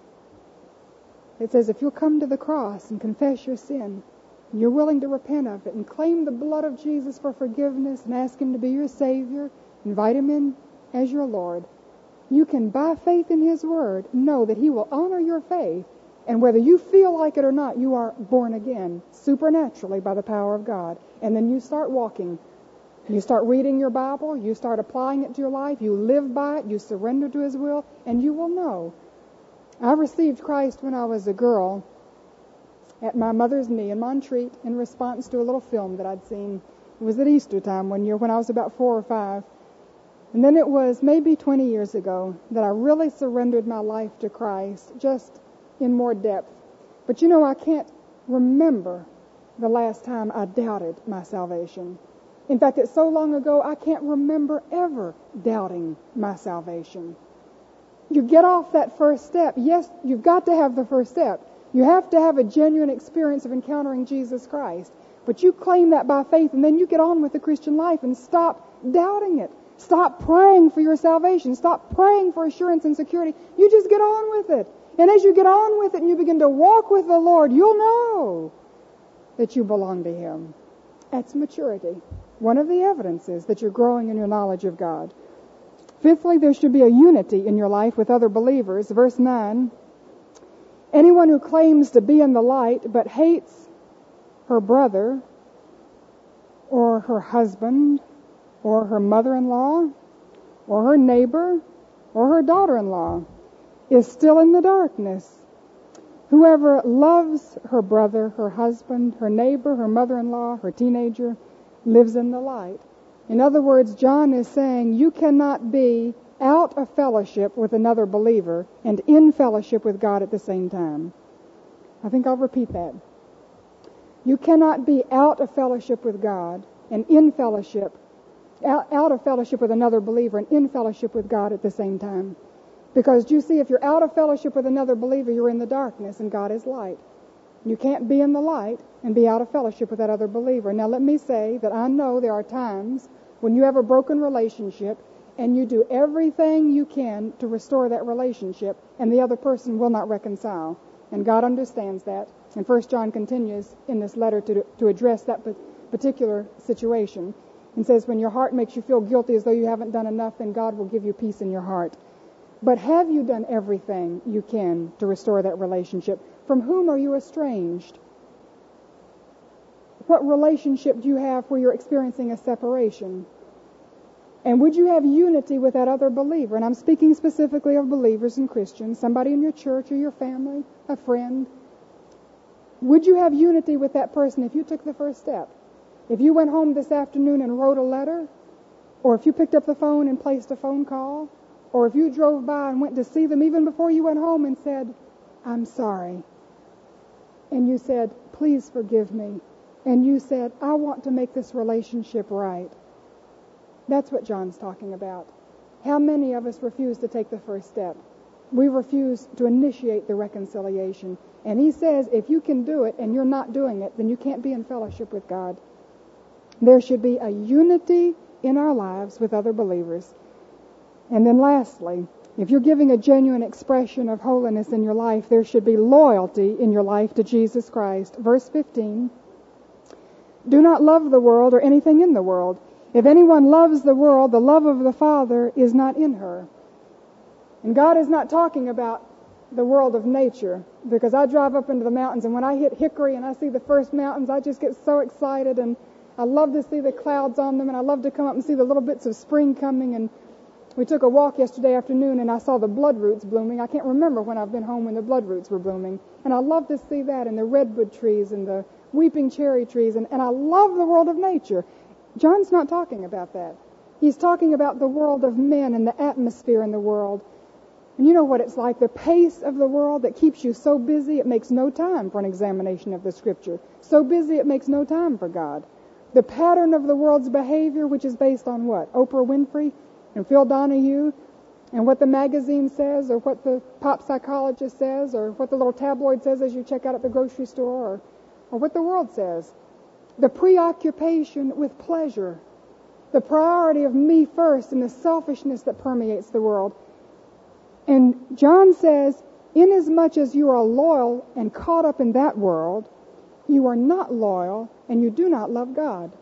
It says if you'll come to the cross and confess your sin, and you're willing to repent of it and claim the blood of Jesus for forgiveness and ask Him to be your Savior, invite Him in as your Lord, you can, by faith in His Word, know that He will honor your faith. And whether you feel like it or not, you are born again, supernaturally by the power of God. And then you start walking. You start reading your Bible. You start applying it to your life. You live by it. You surrender to His will. And you will know. I received Christ when I was a girl at my mother's knee in Montreat in response to a little film that I'd seen. It was at Easter time one year when I was about four or five. And then it was maybe twenty years ago that I really surrendered my life to Christ, just in more depth. But you know, I can't remember the last time I doubted my salvation. In fact, it's so long ago, I can't remember ever doubting my salvation. You get off that first step. Yes, you've got to have the first step. You have to have a genuine experience of encountering Jesus Christ. But you claim that by faith, and then you get on with the Christian life and stop doubting it. Stop praying for your salvation. Stop praying for assurance and security. You just get on with it. And as you get on with it and you begin to walk with the Lord, you'll know that you belong to Him. That's maturity. One of the evidences that you're growing in your knowledge of God. Fifthly, there should be a unity in your life with other believers. Verse nine, anyone who claims to be in the light but hates her brother or her husband or her mother-in-law or her neighbor or her daughter-in-law is still in the darkness. Whoever loves her brother, her husband, her neighbor, her mother-in-law, her teenager, lives in the light. In other words, John is saying you cannot be out of fellowship with another believer and in fellowship with God at the same time. I think I'll repeat that. You cannot be out of fellowship with God and in fellowship, out, out of fellowship with another believer and in fellowship with God at the same time. Because you see, if you're out of fellowship with another believer, you're in the darkness and God is light. You can't be in the light and be out of fellowship with that other believer. Now let me say that I know there are times when you have a broken relationship and you do everything you can to restore that relationship and the other person will not reconcile. And God understands that. And First John continues in this letter to, to address that particular situation and says when your heart makes you feel guilty as though you haven't done enough, then God will give you peace in your heart. But have you done everything you can to restore that relationship? From whom are you estranged? What relationship do you have where you're experiencing a separation? And would you have unity with that other believer? And I'm speaking specifically of believers and Christians, somebody in your church or your family, a friend. Would you have unity with that person if you took the first step? If you went home this afternoon and wrote a letter, or if you picked up the phone and placed a phone call, or if you drove by and went to see them even before you went home and said, I'm sorry. And you said, please forgive me. And you said, I want to make this relationship right. That's what John's talking about. How many of us refuse to take the first step? We refuse to initiate the reconciliation. And he says, if you can do it and you're not doing it, then you can't be in fellowship with God. There should be a unity in our lives with other believers. And then lastly, if you're giving a genuine expression of holiness in your life, there should be loyalty in your life to Jesus Christ. Verse fifteen, do not love the world or anything in the world. If anyone loves the world, the love of the Father is not in her. And God is not talking about the world of nature, because I drive up into the mountains, and when I hit Hickory and I see the first mountains, I just get so excited, and I love to see the clouds on them, and I love to come up and see the little bits of spring coming. And we took a walk yesterday afternoon, and I saw the bloodroots blooming. I can't remember when I've been home when the bloodroots were blooming. And I love to see that, and the redwood trees and the weeping cherry trees, and, and I love the world of nature. John's not talking about that. He's talking about the world of men and the atmosphere in the world. And you know what it's like, the pace of the world that keeps you so busy it makes no time for an examination of the Scripture. So busy it makes no time for God. The pattern of the world's behavior, which is based on what? Oprah Winfrey and Phil Donahue, and what the magazine says, or what the pop psychologist says, or what the little tabloid says as you check out at the grocery store, or, or what the world says. The preoccupation with pleasure, the priority of me first, and the selfishness that permeates the world. And John says, inasmuch as you are loyal and caught up in that world, you are not loyal and you do not love God.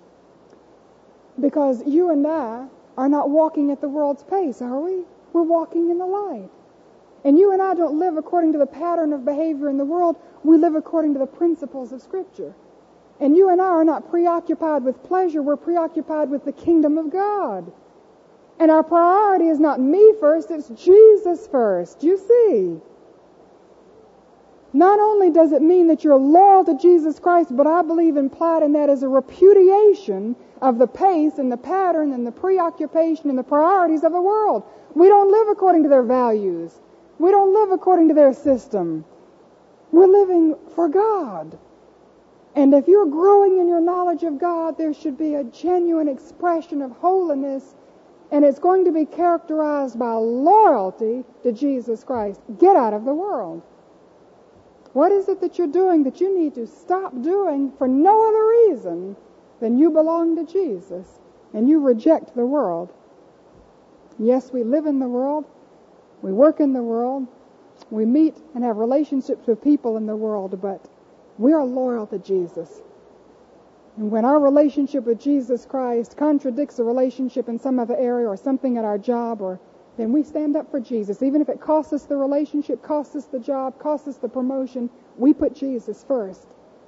Because you and I are not walking at the world's pace, are we? We're walking in the light. And you and I don't live according to the pattern of behavior in the world. We live according to the principles of Scripture. And you and I are not preoccupied with pleasure. We're preoccupied with the kingdom of God. And our priority is not me first, it's Jesus first. You see? Not only does it mean that you're loyal to Jesus Christ, but I believe implied in that is a repudiation of the pace and the pattern and the preoccupation and the priorities of the world. We don't live according to their values. We don't live according to their system. We're living for God. And if you're growing in your knowledge of God, there should be a genuine expression of holiness, and it's going to be characterized by loyalty to Jesus Christ. Get out of the world. What is it that you're doing that you need to stop doing for no other reason than you belong to Jesus and you reject the world? Yes, we live in the world. We work in the world. We meet and have relationships with people in the world, but we are loyal to Jesus. And when our relationship with Jesus Christ contradicts a relationship in some other area or something at our job, or then we stand up for Jesus. Even if it costs us the relationship, costs us the job, costs us the promotion, we put Jesus first.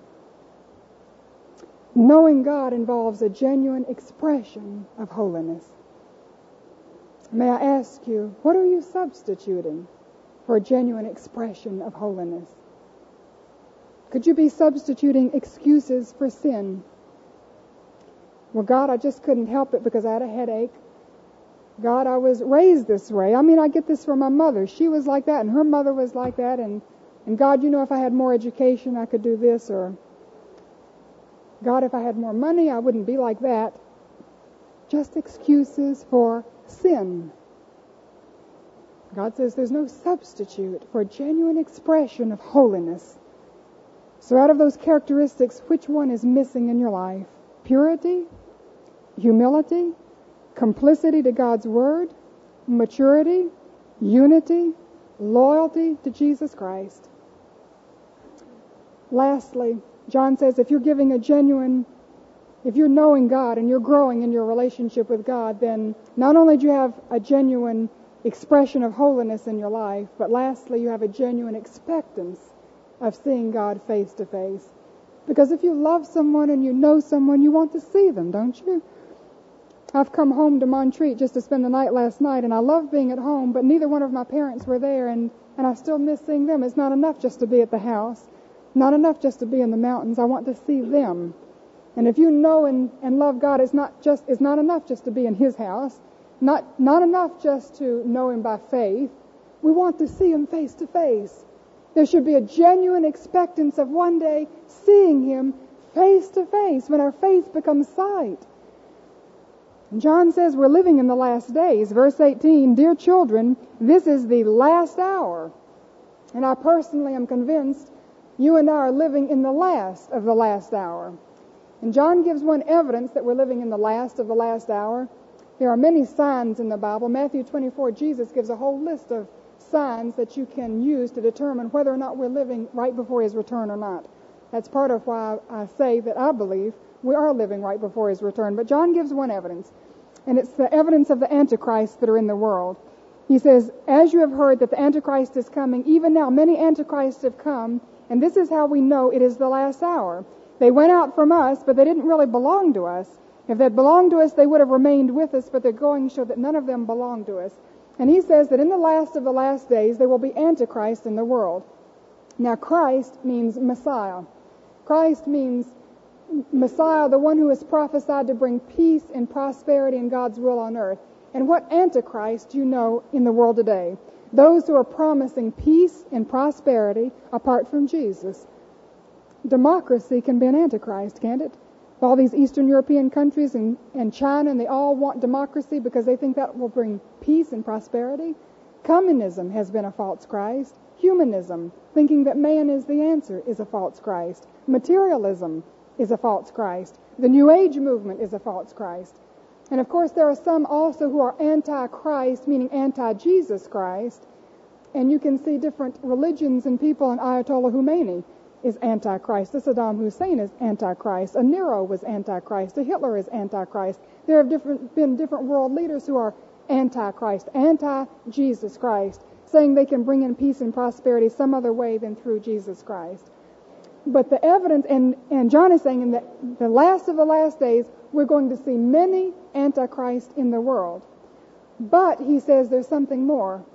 Knowing God involves a genuine expression of holiness. May I ask you, what are you substituting for a genuine expression of holiness? Could you be substituting excuses for sin? Well, God, I just couldn't help it because I had a headache. God, I was raised this way. I mean, I get this from my mother. She was like that, and her mother was like that. And, and God, you know, if I had more education, I could do this. Or, God, if I had more money, I wouldn't be like that. Just excuses for sin. God says there's no substitute for a genuine expression of holiness. So out of those characteristics, which one is missing in your life? Purity, humility, complicity to God's Word, maturity, unity, loyalty to Jesus Christ. Lastly, John says if you're giving a genuine, if you're knowing God and you're growing in your relationship with God, then not only do you have a genuine expression of holiness in your life, but lastly, you have a genuine expectance of seeing God face to face. Because if you love someone and you know someone, you want to see them, don't you? I've come home to Montreat just to spend the night last night, and I love being at home, but neither one of my parents were there, and, and I still miss seeing them. It's not enough just to be at the house, not enough just to be in the mountains. I want to see them. And if you know and, and love God, it's not just it's not enough just to be in His house, not not enough just to know Him by faith. We want to see Him face to face. There should be a genuine expectance of one day seeing Him face to face when our faith becomes sight. And John says we're living in the last days. Verse eighteen, dear children, this is the last hour. And I personally am convinced you and I are living in the last of the last hour. And John gives one evidence that we're living in the last of the last hour. There are many signs in the Bible. Matthew twenty-four, Jesus gives a whole list of signs that you can use to determine whether or not we're living right before His return or not. That's part of why I say that I believe we are living right before His return. But John gives one evidence, and it's the evidence of the Antichrist that are in the world. He says, as you have heard that the Antichrist is coming, even now many Antichrists have come, and this is how we know it is the last hour. They went out from us, but they didn't really belong to us. If they'd belonged to us, they would have remained with us, but they're going to show that none of them belong to us. And he says that in the last of the last days, there will be Antichrist in the world. Now, Christ means Messiah. Christ means Messiah, the one who is prophesied to bring peace and prosperity and God's will on earth. And what Antichrist do you know in the world today? Those who are promising peace and prosperity apart from Jesus. Democracy can be an Antichrist, can't it? All these Eastern European countries and, and China, and they all want democracy because they think that will bring peace and prosperity. Communism has been a false Christ. Humanism, thinking that man is the answer, is a false Christ. Materialism is a false Christ. The New Age movement is a false Christ. And of course there are some also who are anti-Christ, meaning anti-Jesus Christ. And you can see different religions and people, and Ayatollah Khomeini is antichrist. A Saddam Hussein is antichrist. A Nero was antichrist. A Hitler is antichrist. There have different, been different world leaders who are antichrist, anti-Jesus Christ, saying they can bring in peace and prosperity some other way than through Jesus Christ. But the evidence, and, and John is saying in the, the last of the last days, we're going to see many antichrists in the world. But he says there's something more.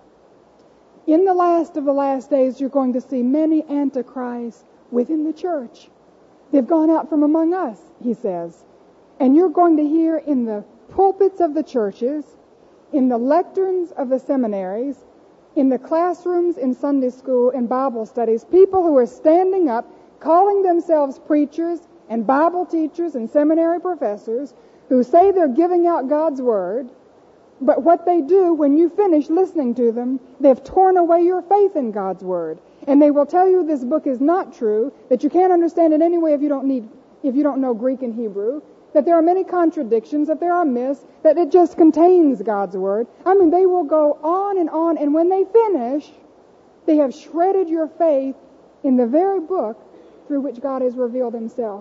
In the last of the last days, you're going to see many antichrists within the church. They've gone out from among us, he says. And you're going to hear in the pulpits of the churches, in the lecterns of the seminaries, in the classrooms in Sunday school and Bible studies, people who are standing up, calling themselves preachers and Bible teachers and seminary professors, who say they're giving out God's Word, but what they do when you finish listening to them, they've torn away your faith in God's Word. And they will tell you this book is not true, that you can't understand it anyway if you don't need, if you don't know Greek and Hebrew. that there are many contradictions, that there are myths, that it just contains God's Word. I mean, they will go on and on, and when they finish, they have shredded your faith in the very book through which God has revealed Himself.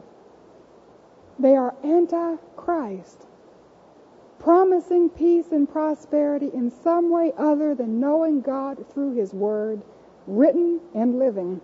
They are anti-Christ, promising peace and prosperity in some way other than knowing God through His Word, written and living.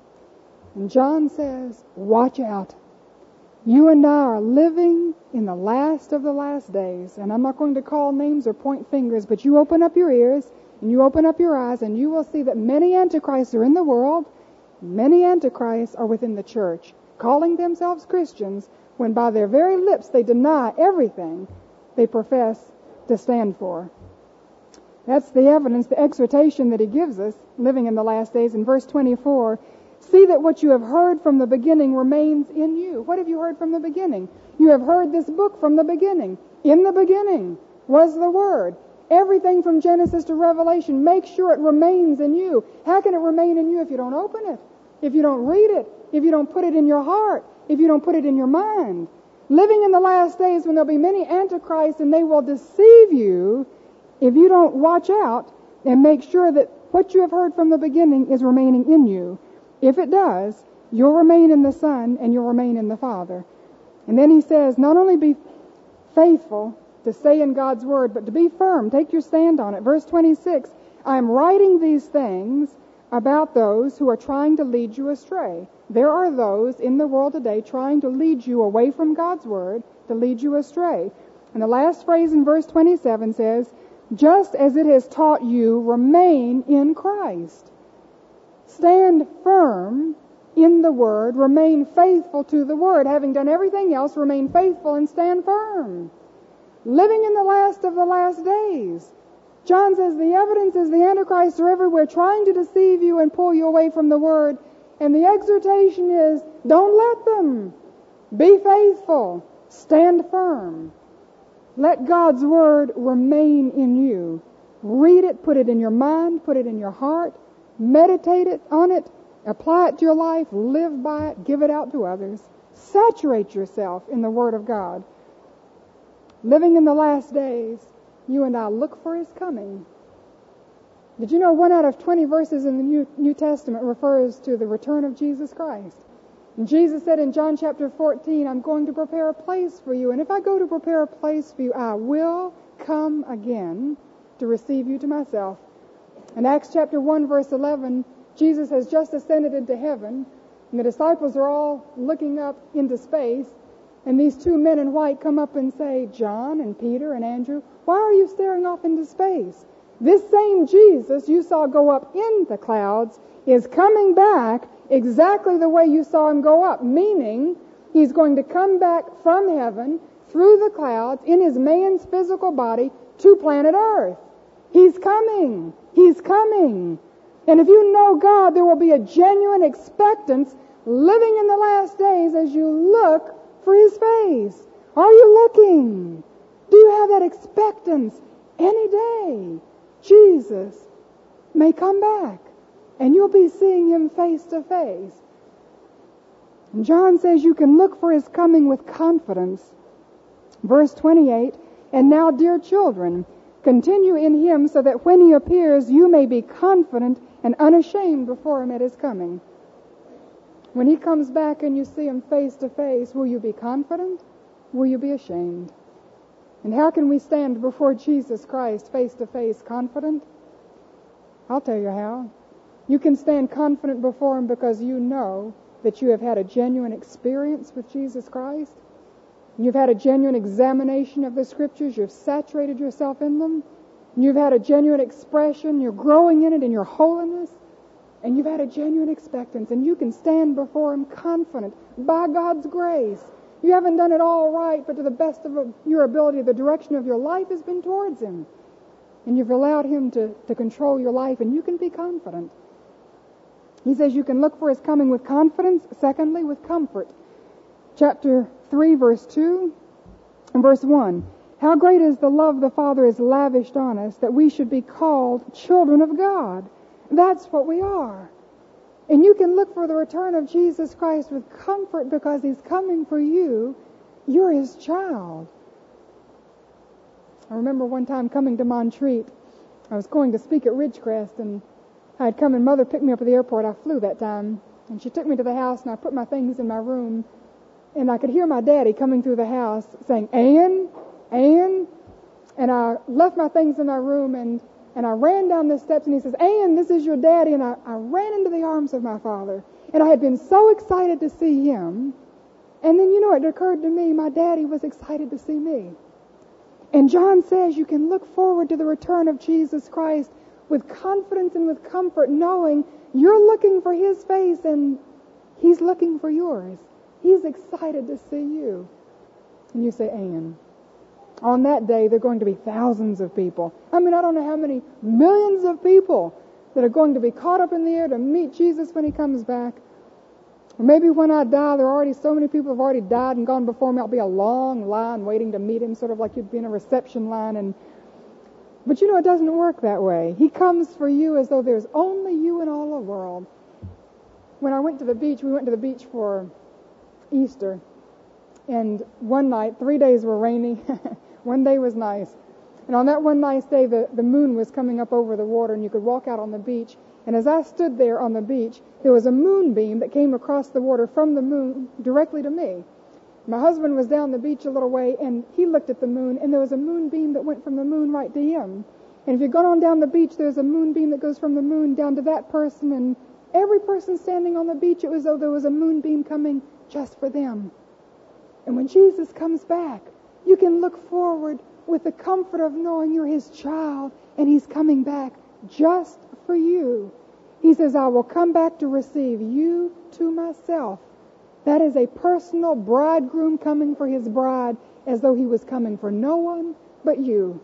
And John says, watch out. You and I are living in the last of the last days. And I'm not going to call names or point fingers, but you open up your ears and you open up your eyes and you will see that many antichrists are in the world. Many antichrists are within the church, calling themselves Christians, when by their very lips they deny everything they profess to stand for. That's the evidence, the exhortation that he gives us, living in the last days. In verse twenty-four, see that what you have heard from the beginning remains in you. What have you heard from the beginning? You have heard this book from the beginning. In the beginning was the Word. Everything from Genesis to Revelation, make sure it remains in you. How can it remain in you if you don't open it? If you don't read it? If you don't put it in your heart? If you don't put it in your mind? Living in the last days when there'll be many antichrists and they will deceive you if you don't watch out and make sure that what you have heard from the beginning is remaining in you. If it does, you'll remain in the Son and you'll remain in the Father. And then he says, not only be faithful to stay in God's Word, but to be firm. Take your stand on it. Verse twenty-six, I am writing these things about those who are trying to lead you astray. There are those in the world today trying to lead you away from God's Word, to lead you astray. And the last phrase in verse twenty-seven says, just as it has taught you, remain in Christ. Stand firm in the Word, remain faithful to the Word. Having done everything else, remain faithful and stand firm. Living in the last of the last days. John says the evidence is the Antichrists are everywhere trying to deceive you and pull you away from the Word. And the exhortation is, don't let them. Be faithful. Stand firm. Let God's Word remain in you. Read it, put it in your mind, put it in your heart. Meditate it on it. Apply it to your life. Live by it. Give it out to others. Saturate yourself in the Word of God. Living in the last days, you and I look for His coming. Did you know one out of twenty verses in the New, New Testament refers to the return of Jesus Christ? And Jesus said in John chapter fourteen, I'm going to prepare a place for you. And if I go to prepare a place for you, I will come again to receive you to myself. In Acts chapter one, verse eleven, Jesus has just ascended into heaven, and the disciples are all looking up into space, and these two men in white come up and say, John and Peter and Andrew, why are you staring off into space? This same Jesus you saw go up in the clouds is coming back exactly the way you saw Him go up, meaning He's going to come back from heaven through the clouds in His man's physical body to planet Earth. He's coming. He's coming. And if you know God, there will be a genuine expectance living in the last days as you look for His face. Are you looking? Do you have that expectance any day? Jesus may come back and you'll be seeing Him face to face. And John says you can look for His coming with confidence. Verse twenty-eight, and now, dear children, continue in Him so that when He appears, you may be confident and unashamed before Him at His coming. When He comes back and you see Him face to face, will you be confident? Will you be ashamed? And how can we stand before Jesus Christ face to face confident? I'll tell you how. You can stand confident before Him because you know that you have had a genuine experience with Jesus Christ. You've had a genuine examination of the Scriptures. You've saturated yourself in them. You've had a genuine expression. You're growing in it in your holiness. And you've had a genuine expectance. And you can stand before Him confident by God's grace. You haven't done it all right, but to the best of your ability, the direction of your life has been towards Him. And you've allowed Him to, to control your life, and you can be confident. He says you can look for His coming with confidence. Secondly, with comfort. Chapter three, verse two and verse one. How great is the love the Father has lavished on us that we should be called children of God. That's what we are. And you can look for the return of Jesus Christ with comfort because He's coming for you You're His child. I remember one time coming to Montreat. I was going to speak at Ridgecrest, and I had come and Mother picked me up at the airport. I flew that time. And she took me to the house, and I put my things in my room. And I could hear my daddy coming through the house saying, Ann, Ann. And I left my things in my room, and, and I ran down the steps, and he says, Ann, this is your daddy. And I, I ran into the arms of my father. And I had been so excited to see him. And then, you know, it occurred to me, my daddy was excited to see me. And John says you can look forward to the return of Jesus Christ with confidence and with comfort, knowing you're looking for His face and He's looking for yours. He's excited to see you. And you say, Ann. On that day, there are going to be thousands of people. I mean, I don't know how many millions of people that are going to be caught up in the air to meet Jesus when He comes back. Or maybe when I die, there are already so many people have already died and gone before me. I'll be a long line waiting to meet Him, sort of like you'd be in a reception line. And But you know, it doesn't work that way. He comes for you as though there's only you in all the world. When I went to the beach, we went to the beach for Easter. And one night, three days were rainy. One day was nice. And on that one nice day, the, the moon was coming up over the water, and you could walk out on the beach. And as I stood there on the beach, there was a moonbeam that came across the water from the moon directly to me. My husband was down the beach a little way, and he looked at the moon, and there was a moonbeam that went from the moon right to him. And if you've gone on down the beach, there's a moonbeam that goes from the moon down to that person, and every person standing on the beach, it was as though there was a moonbeam coming just for them. And when Jesus comes back, you can look forward with the comfort of knowing you're His child, and He's coming back just for you. He says, I will come back to receive you to myself. That is a personal bridegroom coming for his bride, as though he was coming for no one but you.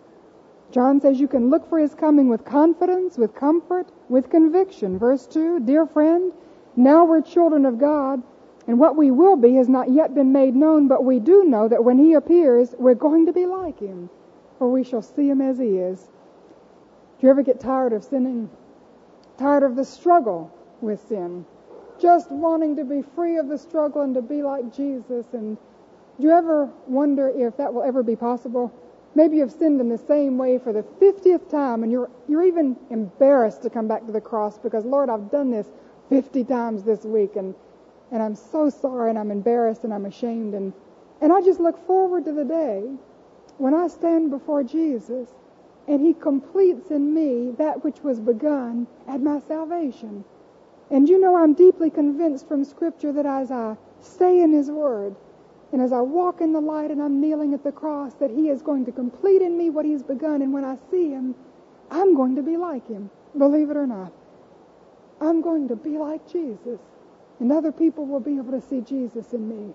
John says you can look for His coming with confidence, with comfort, with conviction. Verse two, dear friend, now we're children of God, and what we will be has not yet been made known, but we do know that when He appears, we're going to be like Him, for we shall see Him as He is. Do you ever get tired of sinning? Tired of the struggle with sin? Just wanting to be free of the struggle and to be like Jesus? And do you ever wonder if that will ever be possible? Maybe you've sinned in the same way for the fiftieth time, and you're you're even embarrassed to come back to the cross because, Lord, I've done this fifty times this week, and and I'm so sorry, and I'm embarrassed, and I'm ashamed. And, and I just look forward to the day when I stand before Jesus, and He completes in me that which was begun at my salvation. And you know, I'm deeply convinced from Scripture that as I stay in His Word, and as I walk in the light and I'm kneeling at the cross, that He is going to complete in me what He's begun. And when I see Him, I'm going to be like Him, believe it or not. I'm going to be like Jesus. And other people will be able to see Jesus in me.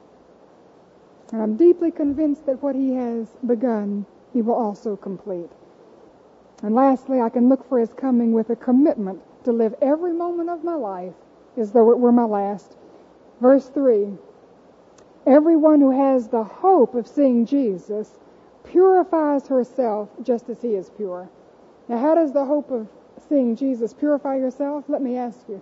And I'm deeply convinced that what He has begun, He will also complete. And lastly, I can look for His coming with a commitment to live every moment of my life as though it were my last. Verse three, everyone who has the hope of seeing Jesus purifies herself just as He is pure. Now, how does the hope of seeing Jesus purify yourself? Let me ask you.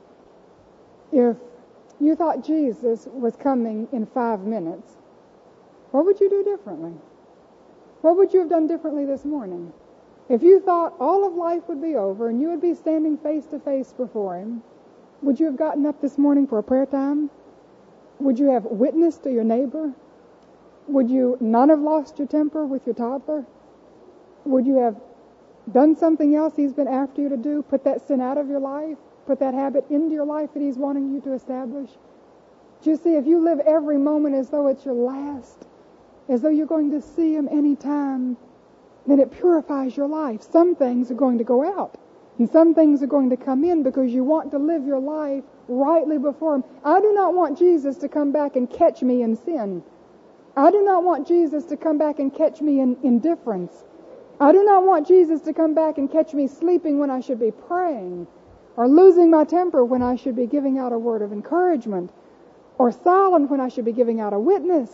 If you thought Jesus was coming in five minutes, what would you do differently? What would you have done differently this morning? If you thought all of life would be over and you would be standing face to face before Him, would you have gotten up this morning for a prayer time? Would you have witnessed to your neighbor? Would you not have lost your temper with your toddler? Would you have done something else He's been after you to do? Put that sin out of your life? Put that habit into your life that He's wanting you to establish? Do you see, if you live every moment as though it's your last, as though you're going to see Him any time, then it purifies your life. Some things are going to go out, and some things are going to come in because you want to live your life rightly before Him. I do not want Jesus to come back and catch me in sin. I do not want Jesus to come back and catch me in indifference. I do not want Jesus to come back and catch me sleeping when I should be praying, or losing my temper when I should be giving out a word of encouragement, or silent when I should be giving out a witness.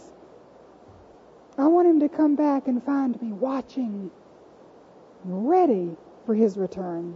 I want Him to come back and find me watching, ready for His return.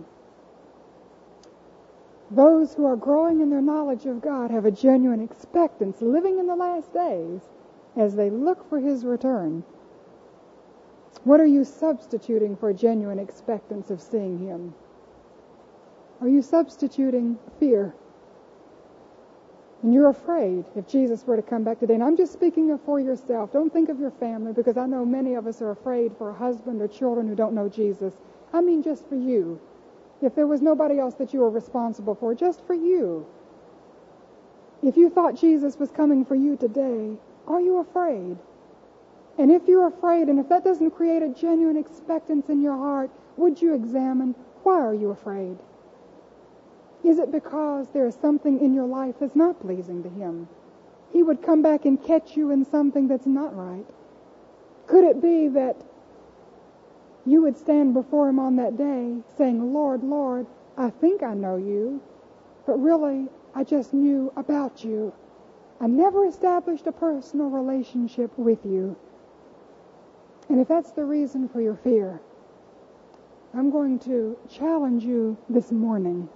Those who are growing in their knowledge of God have a genuine expectancy, living in the last days, as they look for His return? What are you substituting for a genuine expectance of seeing Him? Are you substituting fear? And you're afraid if Jesus were to come back today. And I'm just speaking of for yourself. Don't think of your family, because I know many of us are afraid for a husband or children who don't know Jesus. I mean just for you. If there was nobody else that you were responsible for, just for you. If you thought Jesus was coming for you today, are you afraid? And if you're afraid, and if that doesn't create a genuine expectance in your heart, would you examine, why are you afraid? Is it because there is something in your life that's not pleasing to Him? He would come back and catch you in something that's not right. Could it be that you would stand before Him on that day saying, Lord, Lord, I think I know You, but really I just knew about You. I never established a personal relationship with You. And if that's the reason for your fear, I'm going to challenge you this morning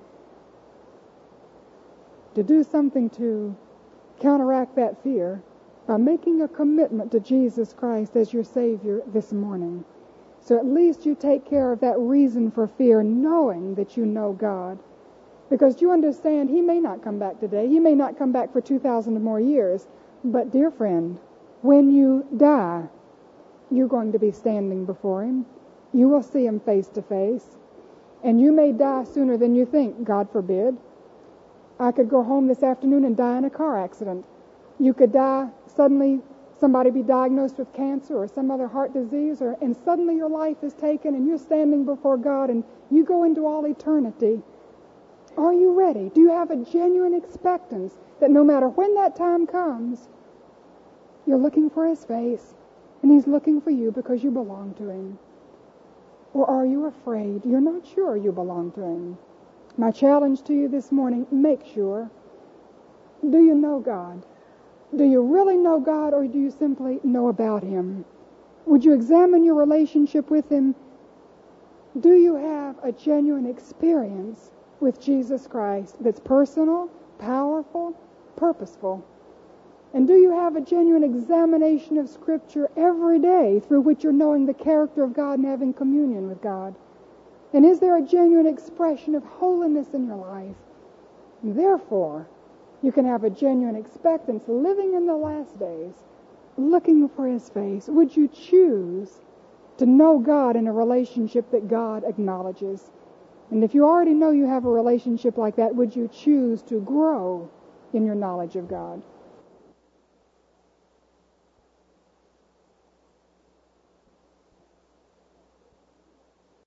to do something to counteract that fear by making a commitment to Jesus Christ as your Savior this morning. So at least you take care of that reason for fear, knowing that you know God. Because you understand He may not come back today. He may not come back for two thousand more years. But dear friend, when you die, you're going to be standing before Him. You will see Him face to face. And you may die sooner than you think, God forbid. I could go home this afternoon and die in a car accident. You could die, suddenly somebody be diagnosed with cancer or some other heart disease, or and suddenly your life is taken and you're standing before God and you go into all eternity. Are you ready? Do you have a genuine expectance that no matter when that time comes, you're looking for His face and He's looking for you because you belong to Him? Or are you afraid? You're not sure you belong to Him. My challenge to you this morning, make sure. Do you know God? Do you really know God, or do you simply know about Him? Would you examine your relationship with Him? Do you have a genuine experience with Jesus Christ that's personal, powerful, purposeful? And do you have a genuine examination of Scripture every day through which you're knowing the character of God and having communion with God? And is there a genuine expression of holiness in your life? And therefore, you can have a genuine expectance living in the last days, looking for His face. Would you choose to know God in a relationship that God acknowledges? And if you already know you have a relationship like that, would you choose to grow in your knowledge of God?